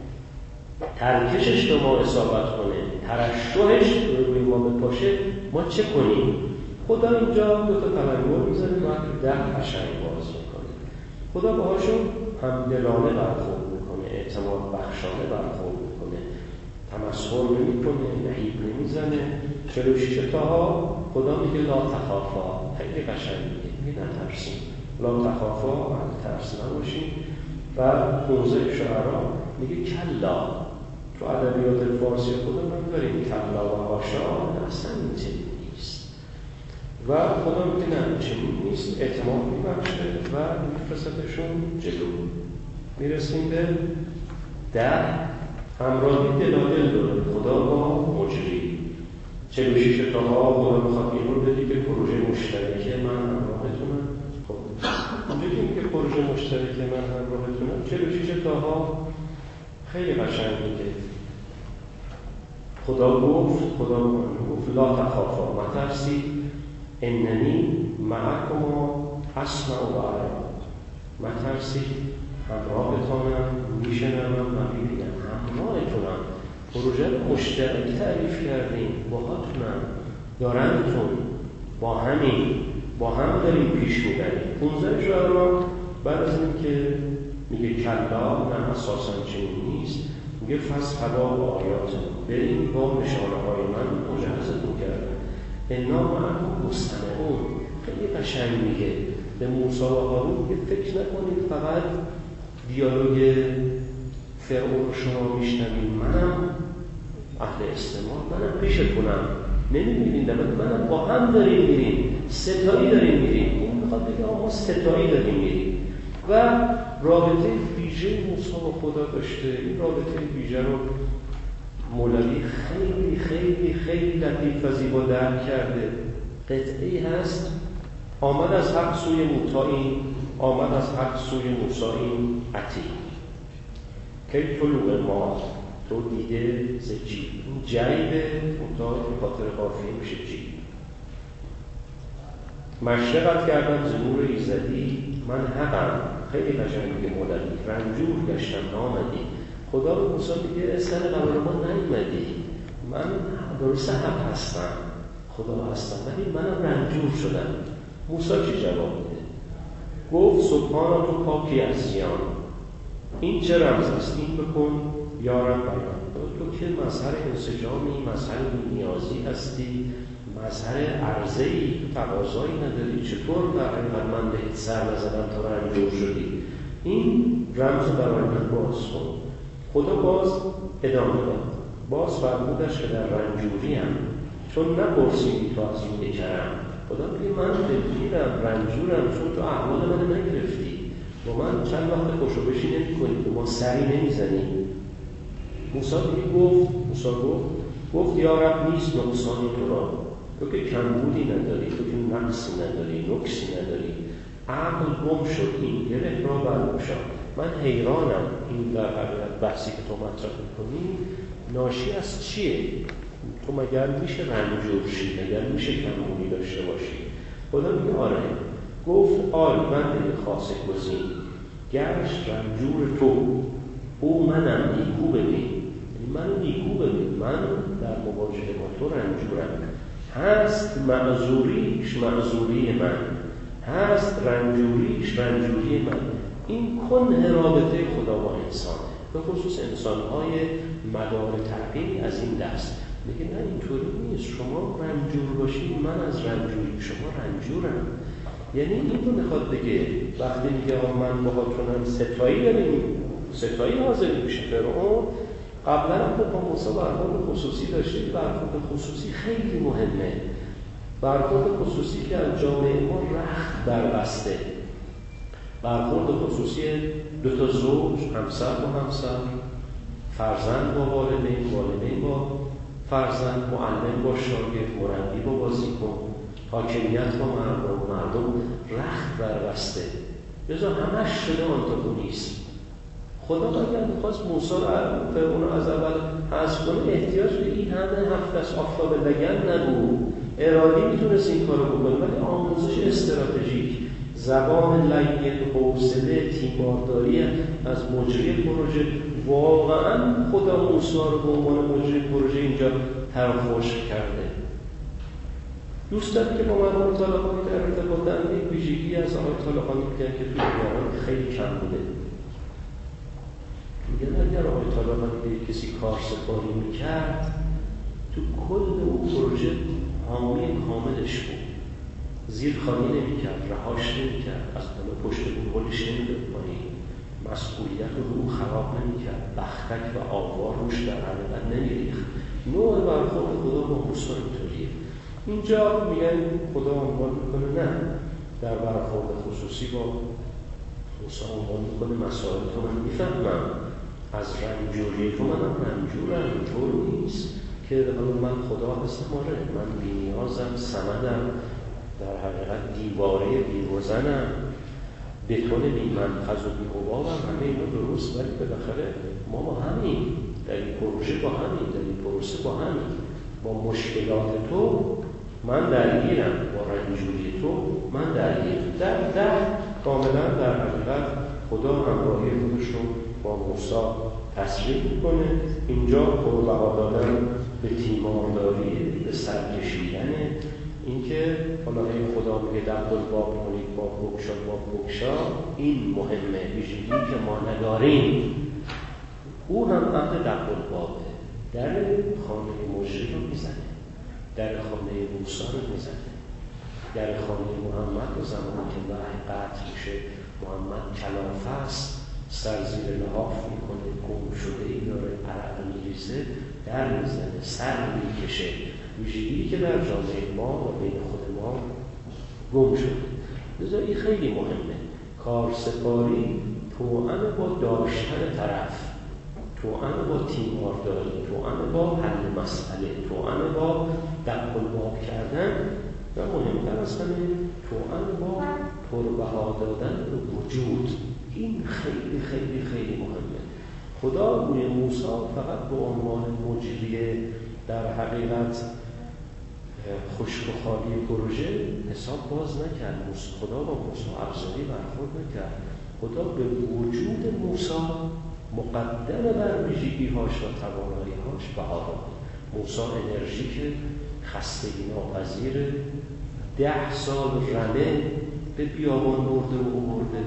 ترکشش به ما اصابت کنه، ترشحش روی ما بپاشه، ما چه کنیم؟ خدا اینجا دو تا تلنگر میزنه و 10 قشنگ باز میکنه. خدا باهاشون همدلانه برخورد میکنه، اعتماد بخشانه برخورد میکنه، تمسخر نمیکنه، نهیب نمیزنه. 46 تاها خدا میگه لا تخافا. خیلی قشنگ میگه نترسیم، لا تخافا، ترس نباشیم. و 15 شعرا میگه کلا. تو ادبیات فارسی خدا من داریم کلا و حاشا، اصلا این نیست. و خدا میگه نه چنین نیست، اعتماد میبخشه و میفرستشون جلو. میرسیم به 10 همراهی دلادل داره خدا با مجری. 46 تاها خدا میخواد این رو بدی که پروژه مشترکه من همراهتونم. خب بگیم که پروژه مشترکه من همراهتونم. 46 تاها خیلی قشنگ میگه خدا گفت لا تخافا، مترسید، اننی معکما اسمع و ارا. مترسید، همراهتانم، میشنوم و میبینم. همراهتونم، پروژه مشترک تعریف کردیم، باهاتونم، دارمتون، با هم داریم پیش میبریم. 15 شعرا بعد از این که میگه کلا، نه اساسا چنین نیست، میگه فاصحبا و آیاتم، بریم با نشانه های من مجهزتون کردم، انا معکم مستمعون. خیلی قشنگ میگه به موسی و هارون میگه فکر نکنید فقط دیالوگ فرعون رو شما میشنوید، منم اهل استماع، منم پیشتونم، نمیبینید منم با هم داریم میریم، ستایی داریم میریم. این میخواد بگه ما ستایی داریم میریم. و رابطه ویژه موسی با خدا داشته. این رابطه ویژه رو مولوی خیلی خیلی خیلی لطیف و زیبا درک کرده. قطعی هست آمد از حق سوی موتایی، آمد از حق سوی موسایی عتی کی طلوع ما تو دیده ز جیب. این جیبه منتها به خاطر قافیه میشه جیب. مشرقت کردم ز نور ایزدی، من حقم. خیلی قشنگ میگه مولوی، رنجور گشتم نامدی. خدا به موسی میگه سر قبر ما نیومدی، من درست حق هستم، خدا هستم، ولی منم رنجور شدم. موسی چی جواب میده؟ گفت سبحان تو پاکی از زیان. این چه رمز است؟ این بکن یارم بیان. تو که مظهر انسجامی، مظهر نیازی هستی، مظهر عرضه‌ای، تو تقاضایی نداری، چطور در حقیقت من بهت سر نزدم تو رنجور شدی؟ این رمز برای من باز کن. خدا باز ادامه داد، باز فرمودش که در رنجوریم، چون نپرسیدی تو از این کرم. خدا میگه من دلگیرم، رنجورم، چون تو احوال من نگرفتی، با من چند وقت خوشوبشی نمی کنی، به ما سری نمیزنی. موسی گفت یا رب نیست نقصانی تو را، تو که کمبودی نداری، تو که نقصی نداری، نقصی نداری. عقل گم شد، این گره را برگشا. من حیرانم این در حقیقت بحثی که تو مطرح میکنی ناشی از چیه؟ تو مگر میشه رنجور شی؟ مگر میشه کمبودی داشته باشی؟ خدا میگه آره. گفت آری بنده خاص گزین، گشت رنجور تو، او منم نیکو ببین. من نیکو ببین، من در مواجهه با تو رنجورم. هست معذوریش معذوری من، هست رنجوریش رنجوری من. این کنه رابطه خدا با انسانه، به خصوص انسان‌های مدار تحقیقی از این دست. میگه نه اینطوری نیست، شما رنجور باشید، من از رنجوری شما رنجورم. یعنی این رو میخواد بگه وقتی میگه من باهاتونم ستایی حاضر میشه فرعون. قبلا هم با موسی برخورد خصوصی داشتید. برخورد خصوصی خیلی مهمه، برخورد خصوصی که از جامعه ما رخت بربسته، برخورد خصوصی دوتا زوج، همسر با همسر، فرزند با والدین با فرزند، معلم با شاگرد، مربی با بازیکن، حاکمیت با مردم رخت بربسته. لذا همش شده آنتاگونیسم. خدا اگر می‌خواست موسی رو از اول حذف کنه احتیاج به این همه هفت از آفتاب لگن نبود. ارادی میتونست این کارو بکنه، ولی آموزش استراتژیک، زبان لین، حوصله، تیمارداری از مجری پروژه. واقعا خدا موسی رو به عنوان مجری پروژه اینجا ترخوش کرده. دوست داره که با مرحوم طالقانی در ارتباط در یک ویژگی از آقای طالقانی میگن که توی ایران خیلی کم بوده. میگن اگر آقای طالقانی به کسی کار سپاری میکرد، تو کل اون پروژه حامی کاملش بود، زیرخوانی نمیکرد، رهاش نمیکرد، از بالا پشت بولش نمیداد پایین، مسئولیت رو خراب نمیکرد، بختک و آوار روش در حقیقت نمیریخت. نوع برخورد خدا با موسی اینطوریه. اینجا میگن خدا عنوان میکنه نه، در برخورد خصوصی با موسی عنوان میکنه مسائل تو من میفهمم، از رنجوری تو منم رنجورم، اینطور نیست که حالا من خدا هستم. آره من بی‌نیازم، صمدم، در حقیقت دیواره بی‌وزنم، بتون بی‌منفذ و بی‌حبابم، همه اینا درست، ولی بالاخره ما با همین، در این پروژه با همین، در این پروسه با همین، با مشکلات تو من درگیرم، با رنجوری تو من درگیرم. در کاملا در حقیقت خدا همراهی خودش رو با موسی تصریح میکنه. اینجا پربها دادن به تیمارداری، به سرکشیدن، اینکه حالا خدا میگه دبل باب کنید، باب بگشا، این مهمه، ویژگی که ما نداریم. او هم عقل دبل بابه، در خانه مجری رو میزنه، در خانه موسی رو میزنه، در خانه محمد رو زمانی که وحی قطع میشه، محمد کلافه است، سر زیر لحاف میکنه، گم شده ای داره، عرق میریزه، در میزنه، سر میکشه، ویژگی که در جامعه ما و بین خود ما گم شده. لذا این خیلی مهمه. کارسپاری توأم با داشتن طرف، توأم با تیمارداری، توأم با حل مسئله، توأم با دب‌الباب کردن و مهمتر از همه توأم با پربها دادن به وجود. این خیلی خیلی خیلی مهمه. خدا روی موسی فقط به عنوان مجری در حقیقت خشک و خالی پروژه حساب باز نکرد. خدا با موسی افضلی برخورد نکرد. خدا به وجود موسی مقدم بر ویژگی‌هاش و توانایی‌هاش بها داد. موسی انرژیک، خستگی ناپذیر، 10 سال رمه به بیابان برده و آورده،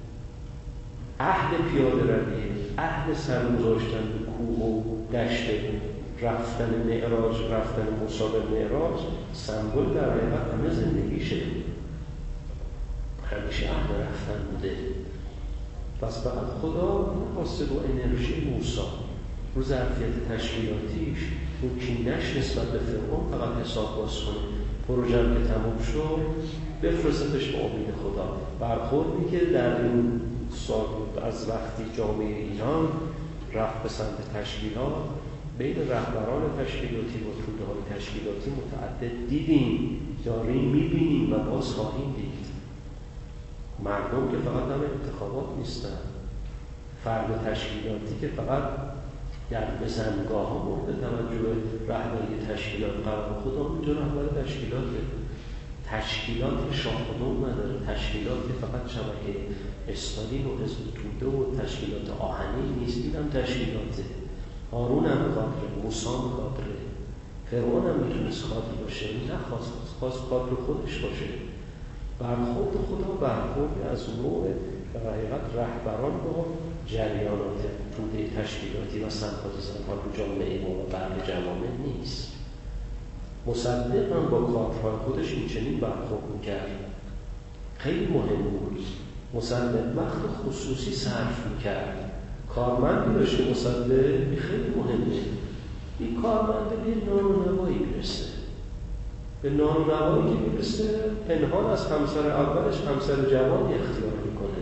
عهد پیاده روی، عهد سرگذاشتن به کوه و دشت، رفتن معراج، رفتن موسی به معراج، سمبل در حقیقت همه زندگیشه. همیشه عهد رفتن بوده. پس فقط خدا نخواسته با انرژی موسی رو ظرفیت تشکیلاتیش اون کینش نسبت به فرعون فقط حساب باز کنه، پروژه که تموم شد بفرستش به امید خدا. برخوردی که در این سال از وقتی جامعه ایران رفت به سمت تشکیلات، بین رهبران تشکیلاتی و توده‌های تشکیلاتی متعدد دیدیم، داریم میبینیم و باز خواهیم دید. مردم که فقط هم انتخابات نیستن، فرد تشکیلاتی که فقط در بزنگاه ها مورد توجه رهبری تشکیلات قرار خدا اونجا رهبر تشکیلات شاهدون نداره. تشکیلات که فقط شبکه استالین و حزب توده و تشکیلات آهنی نیست، اینم تشکیلاته. هارون هم قادره، موسی هم قادره، فرعون هم میتونست قادر باشه، خواست قادر خودش باشه. برخورد خدا برخورد از نوع در حقیقت رهبران با جریانات توده تشکیلاتی و سمپاتیزان‌ها تو جامعه ما و برد جوامع نیست. مصدق هم با کارهای خودش این چنین برخورد میکرد. خیلی مهم بود. مصدق وقت خصوصی صرف میکرد. کارمندی داشته مصدق، خیلی مهمه. این کارمند به نان و نوایی برسه. به نان و نوایی که میرسه پنهان از همسر اولش همسر جوانی اختیار میکنه.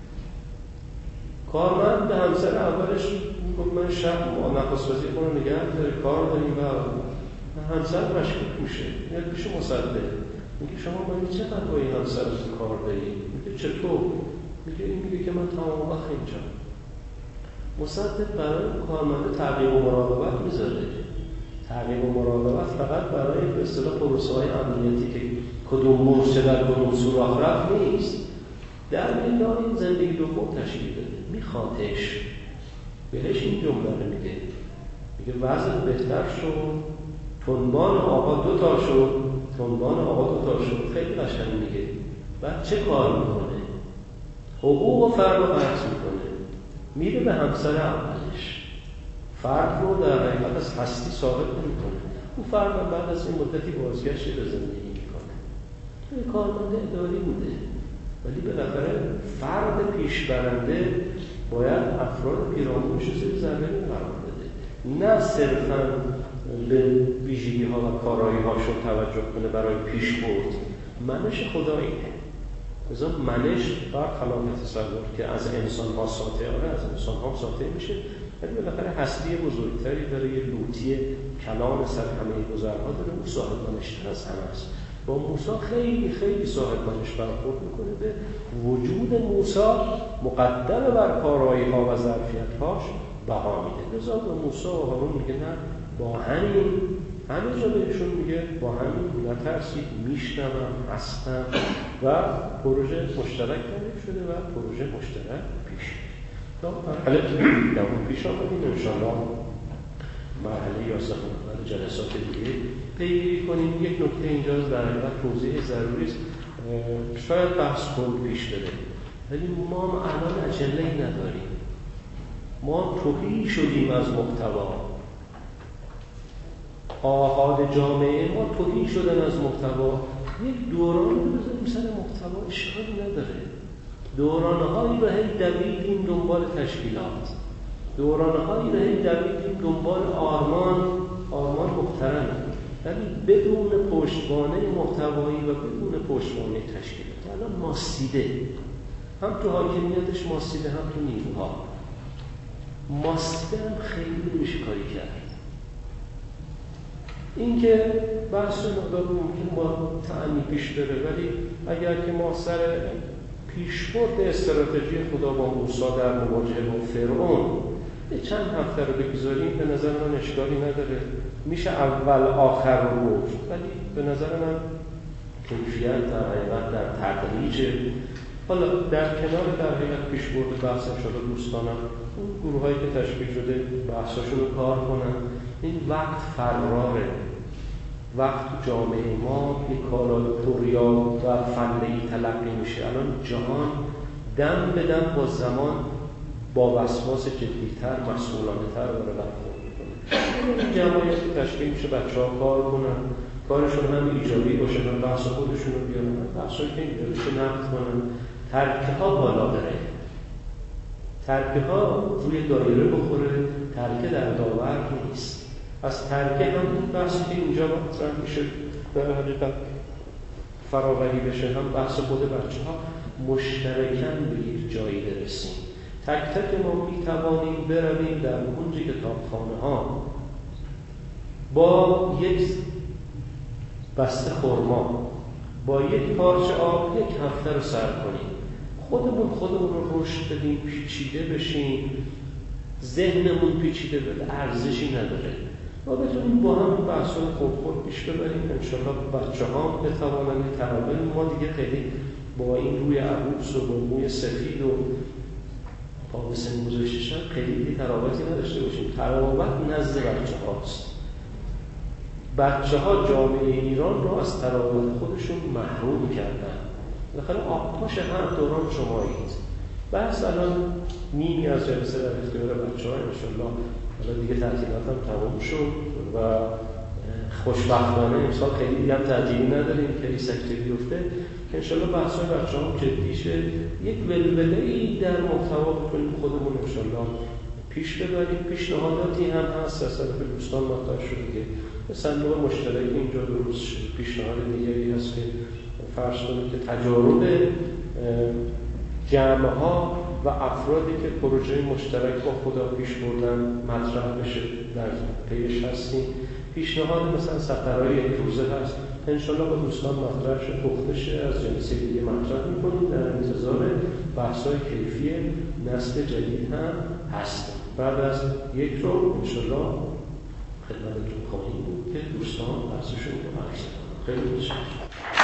کارمند به همسر اولش میگه من شب نخست وزیر رو نگه داره، کار داریم و همسر مشکوک میشه. میاد پیش مصدق میگه شما باید چقدر با این همسر کار دارید؟ میگه چطور؟ میگه این میگه که من تمام وقت اینجا. مصدق برای کارمند تعقیب و مراقبت میذاره. تعقیب و مراقبت فقط برای به اصطلاح پروسه‌های امنیتی که کدوم مرز چه در کدوم سوراخ رفت نیست. در میدان این زندگی دوم تشکیل بده. میخوادش بهش این جمله رو میگه وضع بهتر شد، تنبان آقا دوتا شد. خیلی قشنگ میگه. بعد چه کار میکنه؟ حقوق و فرد رو قطع میکنه، میره به همسر اولش. فرد رو در حقیقت از هستی ثابت نمیکنه. اون فرد بعد از این مدتی بازگشت به زندگی میکنه. توی کارمند اداری بوده، ولی بالاخره فرد پیشبرنده باید افراد پیرامونش رو زیر ذره قرار بده، نه صرفاً به ویژگی ها و کارایی هاشون توجه کنه برای پیشبرد. منش خدا اینه. مثلا منش برخلاف تصور که از انسان ها ساطع، از انسان ها ساطع میشه، ولی بالاخره هستی بزرگتری داره، یه لوتی کلان سر همه گذرها داره، اون صاحب منشتر از همه است. با موسی خیلی خیلی صاحب منش برخورد میکنه، به وجود موسی مقدم بر کارایی ها و ظرفیت هاش بها میده. لذا به موسی و هارون میگه نه، با همه جا بهشون میگه با همین نترسید، میشنوم، هستم و پروژه مشترک تعریف شده و پروژه مشترک پیش تا مرحله دوم پیش آمدیم. انشاءالله مرحله 11 جلسات دیگه پیگیری کنیم. یک نکته اینجا در حقیقت توضیح ضروری است. شاید بحث کند پیش بره، ولی ما الان عجله‌ای نداریم. ما تهی شدیم از محتوا. آحاد جامعه ما تهی شدن از محتوا. یک دوران رو بذاریم سر محتوا، اشکالی نداره. دورانهایی رو هی دویدیم دنبال تشکیلات، دورانهایی رو هی دویدیم دنبال آرمان محترم، ولی بدون پشتوانه محتوایی و بدون پشتوانه تشکیلات. الان ماسیده، هم تو حاکمیتش ماسیده، هم تو نیروها ماسیده. هم خیلی نمیشه کاری کرد. این که بحث مقدار ممکن با تأنی پیش بره، ولی اگر که ما سر پیشبرد استراتژی خدا با موسی در مواجهه با فرعون چند هفته رو بگذاریم، به نظر من اشکالی نداره. میشه اول آخر رو گفت، ولی به نظر من کیفیت در حقیقت در تدریج. حالا در کنار در حقیقت پیشبرد بحث شده دوستانم اون گروهایی که تشکیل شده بحثاشون رو کار کنن. این وقت فراره، وقت تو جامعه ما یک کالای پریا و فنه‌ای تلقی میشه. الان جهان دم به دم با زمان با وسواس جدی‌تر، مسئولانه‌تر داره برخورد میکنه. این جمعیتی تشکیل میشه، بچه‌ها کار کنن، کارشون هم ایجابی باشه، هم بحث خودشون رو بیارن، بحثایی که اینجا بشه نقد کنن، ترکه ها بالا بره. ترکه ها روی دایره بخوره، ترکه در داور نیست. از ترکه هم این بحثی که اینجا مطرح میشه در حقیقت فراوری بشه، هم بحث خود بچه ها مشترکاً به یک جایی برسیم. تک تک ما میتوانیم برویم در کنج کتابخانه ها با یک بسته خرما، با یک پارچه آب یک هفته رو سر کنیم، خودمون رو رشد بدیم، پیچیده بشیم، ذهنمون پیچیده بده، ارزشی نداره. ما بتونیم با هم بحث‌های خود پیش ببریم، انشالله بچه ها بتوانند ترابط. ما دیگه خیلی با این روی عروس و با موی سفید و پا به سن گذاشتشن خیلی دیگه ترابطی نداشته باشیم. ترابط نزد بچه هاست. بچه ها جامعه ایران رو از ترابط خودشون محروم کردن. بالاخره آبپاش هر دوران شمایید. بس الان نیمی از جلسه در اختیار بچه ها، انشالله حالا دیگه تعطیلات هم تمام شد و خوشبختانه امسال خیلی دیگه هم تعطیلی نداریم که این سکته بیفته، که انشالله بحث‌های بچه هم جدی شه، یک ولوله‌ای در محتوا بکنیم خودمون انشالله پیش ببریم. پیشنهاداتی هم هست از طرف دوستان مطرح شده که صندوق مشترک اینجا درست شد. پیشنهاد دیگری هست که فرض کنید که تجارب جمع‌ها و افرادی که پروژه مشترک با خدا پیش بردن مطرح بشه، در پیش هستیم. پیشنهاد مثلا سفرهای یک روزه هست، انشالله با دوستان مطرح شه، پخته شه، از جلسه دیگه مطرح می‌کنیم. در انتظار بحث‌های کیفی نسل جدید هم هستیم. بعد از یک رو انشالله خدمتتون خواهیم بود که دوستان بحثشون رو عرض کنند. خیلی متشکرم.